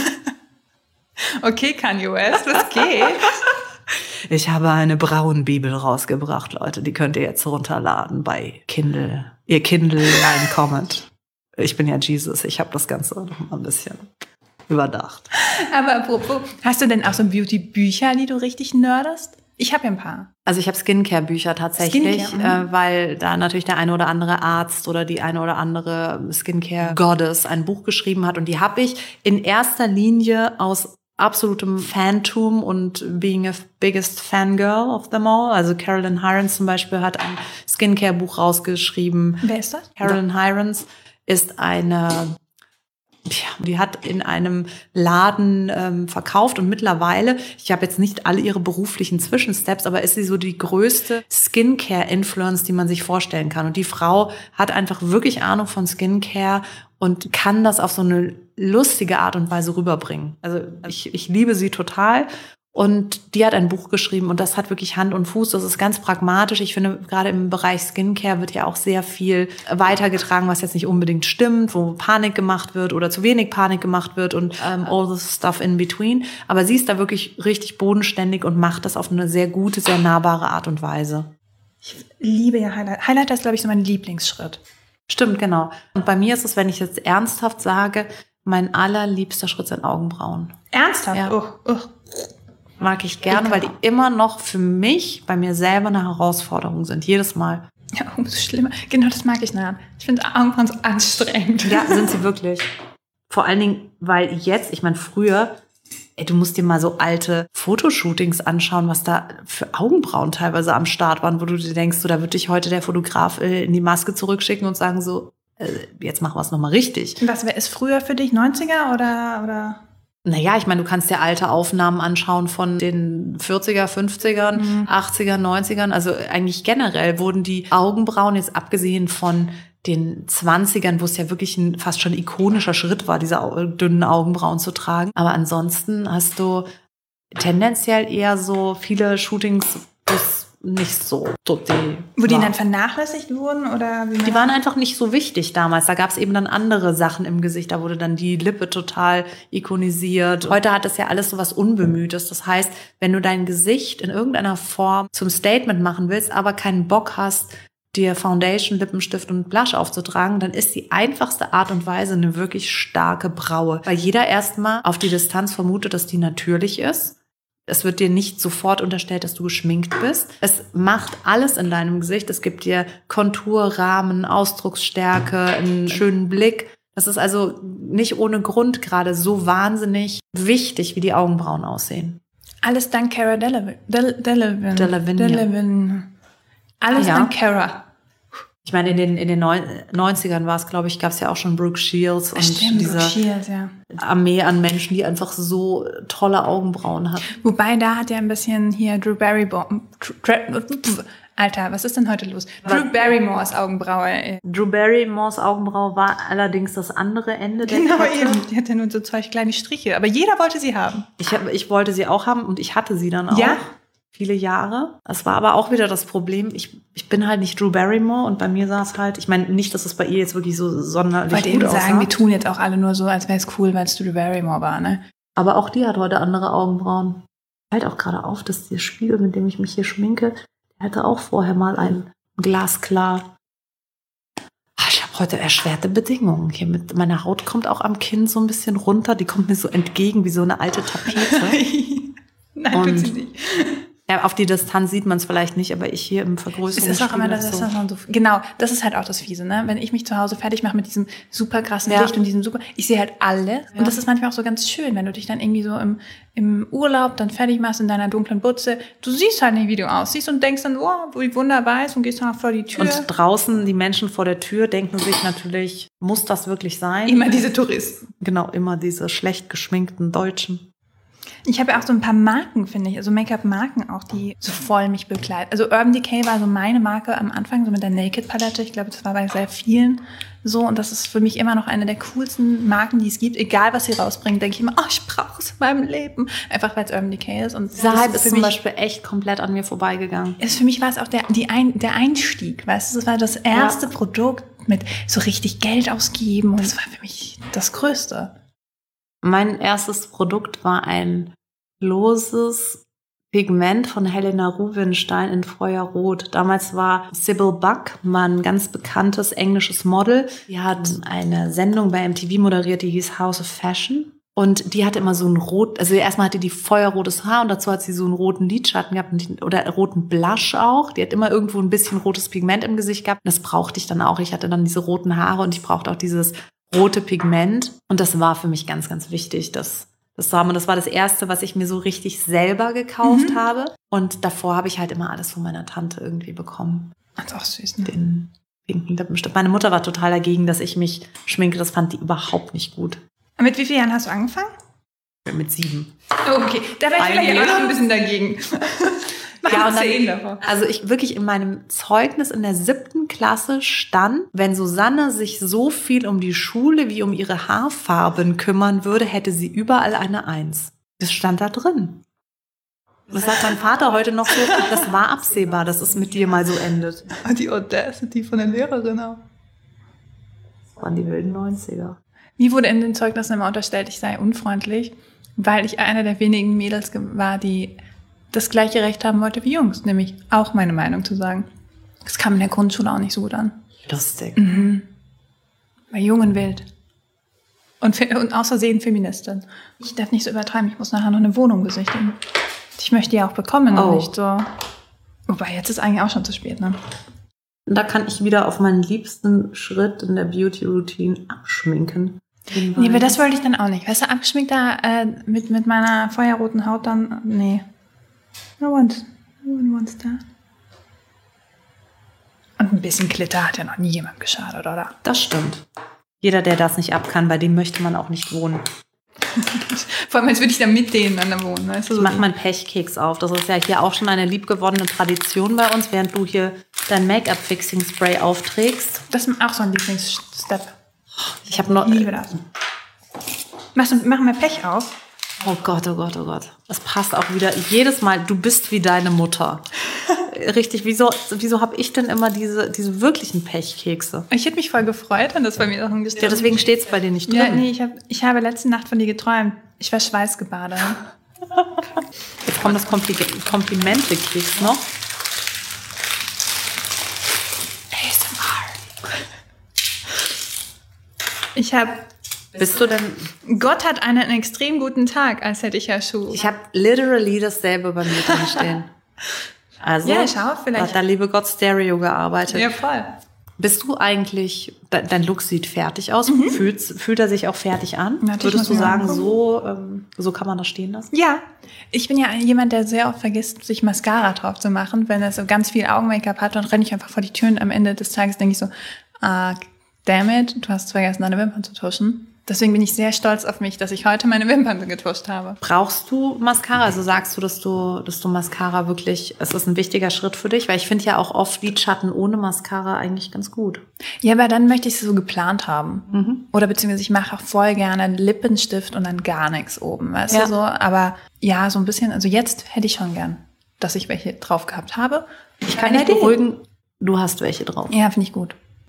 Okay, Kanye West, was geht? Ich habe eine Brauenbibel rausgebracht, Leute. Die könnt ihr jetzt runterladen bei Kindle. Ihr Kindle-Line Comment. Ich bin ja Jesus. Ich habe das Ganze noch mal ein bisschen überdacht. Aber apropos, hast du denn auch so Beauty-Bücher, die du richtig nerdest? Ich habe ja ein paar. Also ich habe Skincare-Bücher tatsächlich, Skincare, äh, weil da natürlich der eine oder andere Arzt oder die eine oder andere Skincare-Goddess ein Buch geschrieben hat. Und die habe ich in erster Linie aus absolutem Fantum und being a biggest fangirl of them all. Also Carolyn Hirons zum Beispiel hat ein Skincare-Buch rausgeschrieben. Wer ist das? Carolyn Hirons ist eine... Ja, die hat in einem Laden ähm, verkauft und mittlerweile, ich habe jetzt nicht alle ihre beruflichen Zwischensteps, aber ist sie so die größte Skincare-Influence, die man sich vorstellen kann. Und die Frau hat einfach wirklich Ahnung von Skincare und kann das auf so eine lustige Art und Weise rüberbringen. Also ich, ich liebe sie total. Und die hat ein Buch geschrieben und das hat wirklich Hand und Fuß. Das ist ganz pragmatisch. Ich finde, gerade im Bereich Skincare wird ja auch sehr viel weitergetragen, was jetzt nicht unbedingt stimmt, wo Panik gemacht wird oder zu wenig Panik gemacht wird und um, all the stuff in between. Aber sie ist da wirklich richtig bodenständig und macht das auf eine sehr gute, sehr nahbare Art und Weise. Ich liebe ja Highlight. Highlighter ist, glaube ich, so mein Lieblingsschritt. Stimmt, genau. Und bei mir ist es, wenn ich jetzt ernsthaft sage, mein allerliebster Schritt sind Augenbrauen. Ernsthaft? Ja. Oh, oh. Mag ich gerne, weil die immer noch für mich, bei mir selber eine Herausforderung sind. Jedes Mal. Ja, umso schlimmer. Genau, das mag ich daran. Ich finde Augenbrauen so anstrengend. Ja, sind sie wirklich. Vor allen Dingen, weil jetzt, ich meine, früher, ey, du musst dir mal so alte Fotoshootings anschauen, was da für Augenbrauen teilweise am Start waren, wo du dir denkst, so, da würde dich heute der Fotograf in die Maske zurückschicken und sagen so, äh, jetzt machen wir es nochmal richtig. Was ist früher für dich, neunziger oder... oder? Naja, ich meine, du kannst dir alte Aufnahmen anschauen von den vierziger, fünfzigern, mhm. achtziger, neunzigern. Also eigentlich generell wurden die Augenbrauen, jetzt abgesehen von den zwanzigern, wo es ja wirklich ein fast schon ikonischer Schritt war, diese dünnen Augenbrauen zu tragen. Aber ansonsten hast du tendenziell eher so viele Shootings, bis nicht so. so die Wo die dann vernachlässigt wurden? Oder wie die waren einfach nicht so wichtig damals. Da gab es eben dann andere Sachen im Gesicht. Da wurde dann die Lippe total ikonisiert. Heute hat das ja alles so was Unbemühtes. Das heißt, wenn du dein Gesicht in irgendeiner Form zum Statement machen willst, aber keinen Bock hast, dir Foundation, Lippenstift und Blush aufzutragen, dann ist die einfachste Art und Weise eine wirklich starke Braue. Weil jeder erstmal auf die Distanz vermutet, dass die natürlich ist. Es wird dir nicht sofort unterstellt, dass du geschminkt bist. Es macht alles in deinem Gesicht. Es gibt dir Kontur, Rahmen, Ausdrucksstärke, einen schönen Blick. Das ist also nicht ohne Grund gerade so wahnsinnig wichtig, wie die Augenbrauen aussehen. Alles dank Cara Delevingne. Delevingne. Delevingne. Delevingne. Alles ja. dank Cara. Ich meine, in den, in den neunzigern war es, glaube ich, gab es ja auch schon Brooke Shields und Stimmt, diese Shields, ja. Armee an Menschen, die einfach so tolle Augenbrauen hatten. Wobei, da hat ja ein bisschen hier Drew Barrymore, Alter, was ist denn heute los? Drew Barrymores Augenbraue. Drew Barrymores Augenbraue war allerdings das andere Ende der Genau, Kette. eben. Die hatte nur so zwei kleine Striche, aber jeder wollte sie haben. Ich, hab, ich wollte sie auch haben und ich hatte sie dann auch. Ja? Viele Jahre. Das war aber auch wieder das Problem. Ich, ich bin halt nicht Drew Barrymore und bei mir sah es halt, ich meine nicht, dass es bei ihr jetzt wirklich so sonderlich gut aussah. Ich wollte eben sagen, wir tun jetzt auch alle nur so, als wäre es cool, weil es Drew Barrymore war, ne? Aber auch die hat heute andere Augenbrauen. Fällt auch gerade auf, dass der Spiegel, mit dem ich mich hier schminke, der hatte auch vorher mal ein glasklar. Ach, ich habe heute erschwerte Bedingungen. Hier mit meiner Haut kommt auch am Kinn so ein bisschen runter. Die kommt mir so entgegen wie so eine alte Tapete. Nein, und tut sie nicht. Ja, auf die Distanz sieht man es vielleicht nicht, aber ich hier im Vergrößerungsspiegel. Es ist auch immer, das ist so. so. Genau, das ist halt auch das Fiese, ne? Wenn ich mich zu Hause fertig mache mit diesem super krassen ja. Licht und diesem super, ich sehe halt alles. Ja. Und das ist manchmal auch so ganz schön, wenn du dich dann irgendwie so im, im Urlaub dann fertig machst in deiner dunklen Butze. Du siehst halt nicht, wie du aussiehst und denkst dann, wow, wie wunderbar ist und gehst dann vor die Tür. Und draußen, die Menschen vor der Tür denken sich natürlich, muss das wirklich sein? Immer diese Touristen. Genau, immer diese schlecht geschminkten Deutschen. Ich habe ja auch so ein paar Marken, finde ich, also Make-up-Marken auch, die so voll mich begleiten. Also Urban Decay war so meine Marke am Anfang, so mit der Naked-Palette. Ich glaube, das war bei sehr vielen so. Und das ist für mich immer noch eine der coolsten Marken, die es gibt. Egal, was sie rausbringen, denke ich immer, oh, ich brauche es in meinem Leben. Einfach, weil es Urban Decay ist. Und Saab ist zum Beispiel echt komplett an mir vorbeigegangen. Ist für mich war es auch der, die ein, der Einstieg, weißt du? Das war das erste ja. Produkt mit so richtig Geld ausgeben. Und das war für mich das Größte. Mein erstes Produkt war ein loses Pigment von Helena Rubinstein in Feuerrot. Damals war Sybil Buck mal ein ganz bekanntes englisches Model. Die hat eine Sendung bei M T V moderiert, die hieß House of Fashion. Und die hatte immer so ein rot, also erstmal hatte die feuerrotes Haar und dazu hat sie so einen roten Lidschatten gehabt oder roten Blush auch. Die hat immer irgendwo ein bisschen rotes Pigment im Gesicht gehabt. Das brauchte ich dann auch. Ich hatte dann diese roten Haare und ich brauchte auch dieses rote Pigment. Und das war für mich ganz, ganz wichtig, das, das zu haben. Und das war das Erste, was ich mir so richtig selber gekauft mhm. habe. Und davor habe ich halt immer alles von meiner Tante irgendwie bekommen. Das ist auch süß, ne? Den pinken Lippenstift. Meine Mutter war total dagegen, dass ich mich schminke. Das fand die überhaupt nicht gut. Mit wie vielen Jahren hast du angefangen? Mit sieben. Oh, okay, da wäre ich vielleicht auch noch ein bisschen dagegen. Ja, und dann, also ich wirklich in meinem Zeugnis in der siebten Klasse stand, wenn Susanne sich so viel um die Schule wie um ihre Haarfarben kümmern würde, hätte sie überall eine Eins. Das stand da drin. Das sagt mein Vater heute noch so, das war absehbar, dass es mit dir mal so endet. Die Audacity von der Lehrerin auch. Das waren die wilden neunziger. Mir wurde in den Zeugnissen immer unterstellt, ich sei unfreundlich, weil ich einer der wenigen Mädels war, die das gleiche Recht haben wollte wie Jungs, nämlich auch meine Meinung zu sagen. Das kam in der Grundschule auch nicht so gut an. Lustig. Mhm. Bei Jungen wild. Und, und aus Versehen Feministin. Ich darf nicht so übertreiben, ich muss nachher noch eine Wohnung besichtigen. Ich möchte die auch bekommen, oh. nicht so. Wobei, jetzt ist eigentlich auch schon zu spät, ne? Da kann ich wieder auf meinen liebsten Schritt in der Beauty-Routine abschminken. Nee, aber das wollte ich dann auch nicht. Weißt du, abgeschminkt da äh, mit, mit meiner feuerroten Haut dann, nee. No one, no one wants that. Und ein bisschen Glitter hat ja noch nie jemandem geschadet, oder? Das stimmt. Jeder, der das nicht ab kann, bei dem möchte man auch nicht wohnen. Vor allem, als würde ich da mit denen dann wohnen. Weißt du? Ich mache meinen Pechkeks auf. Das ist ja hier auch schon eine liebgewonnene Tradition bei uns, während du hier dein Make-up-Fixing-Spray aufträgst. Das ist auch so ein Lieblingsstep. Ich habe noch... Ich liebe das. Machst du, machen wir Pech auf? Oh Gott, oh Gott, oh Gott. Das passt auch wieder jedes Mal. Du bist wie deine Mutter. Richtig, wieso, wieso habe ich denn immer diese, diese wirklichen Pechkekse? Ich hätte mich voll gefreut, wenn das bei mir Sachen gestanden. Ja, deswegen steht es bei dir nicht drin. Ja, nee, ich, hab, ich habe letzte Nacht von dir geträumt. Ich war schweißgebadet. Jetzt kommt das Kompli- Komplimente-Keks noch. A S M R. Ich habe... Bist du denn... Gott hat einen extrem guten Tag, als hätte ich ja Schuhe. Ich habe literally dasselbe bei mir drin stehen. Also, ja, schau, vielleicht. Hat der liebe Gott Stereo gearbeitet. Ja, voll. Bist du eigentlich, de, dein Look sieht fertig aus, mhm. fühlt, fühlt er sich auch fertig an? Natürlich. Würdest du sagen, so, ähm, so kann man das stehen lassen? Ja, ich bin ja jemand, der sehr oft vergisst, sich Mascara drauf zu machen. Wenn er so ganz viel Augen-Make-up hat, dann renne ich einfach vor die Tür und am Ende des Tages denke ich so, ah, damn it, du hast vergessen, deine Wimpern zu tuschen. Deswegen bin ich sehr stolz auf mich, dass ich heute meine Wimpern getuscht habe. Brauchst du Mascara? Also sagst du, dass du, dass du Mascara wirklich, es ist ein wichtiger Schritt für dich? Weil ich finde ja auch oft Lidschatten ohne Mascara eigentlich ganz gut. Ja, aber dann möchte ich es so geplant haben. Mhm. Oder beziehungsweise ich mache auch voll gerne einen Lippenstift und dann gar nichts oben, weißt ja. du so. Aber ja, so ein bisschen, also jetzt hätte ich schon gern, dass ich welche drauf gehabt habe. Ich kann dich beruhigen, du hast welche drauf. Ja, finde ich gut.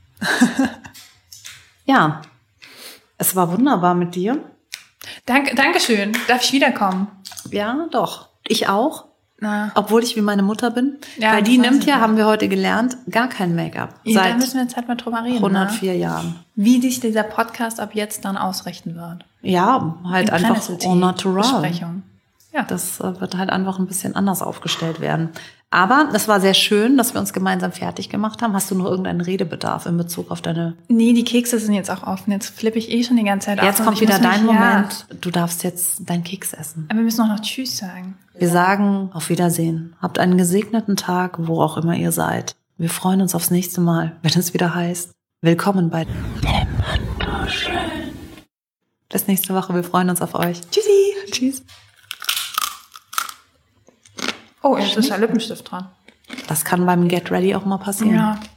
Ja. Es war wunderbar mit dir. Danke, Dankeschön. Darf ich wiederkommen? Ja, doch. Ich auch. Na. Obwohl ich wie meine Mutter bin. Ja, weil die nimmt ja, haben wir heute gelernt, gar kein Make-up. Ja, Seit da müssen wir jetzt halt mal drüber reden. hundertvier ne? Jahren. Wie sich dieser Podcast ab jetzt dann ausrichten wird. Ja, halt In einfach en natural. Besprechung. Ja. Das äh, wird halt einfach ein bisschen anders aufgestellt werden. Aber es war sehr schön, dass wir uns gemeinsam fertig gemacht haben. Hast du noch irgendeinen Redebedarf in Bezug auf deine... Nee, die Kekse sind jetzt auch offen. Jetzt flippe ich eh schon die ganze Zeit Jetzt auf. kommt wieder dein mich, Moment. Ja. Du darfst jetzt deinen Keks essen. Aber wir müssen auch noch Tschüss sagen. Wir sagen auf Wiedersehen. Habt einen gesegneten Tag, wo auch immer ihr seid. Wir freuen uns aufs nächste Mal, wenn es wieder heißt, willkommen bei Wunderschön. Bis nächste Woche. Wir freuen uns auf euch. Tschüssi. Tschüss. Oh, jetzt ist der Lippenstift dran. Das kann beim Get Ready auch mal passieren. Ja.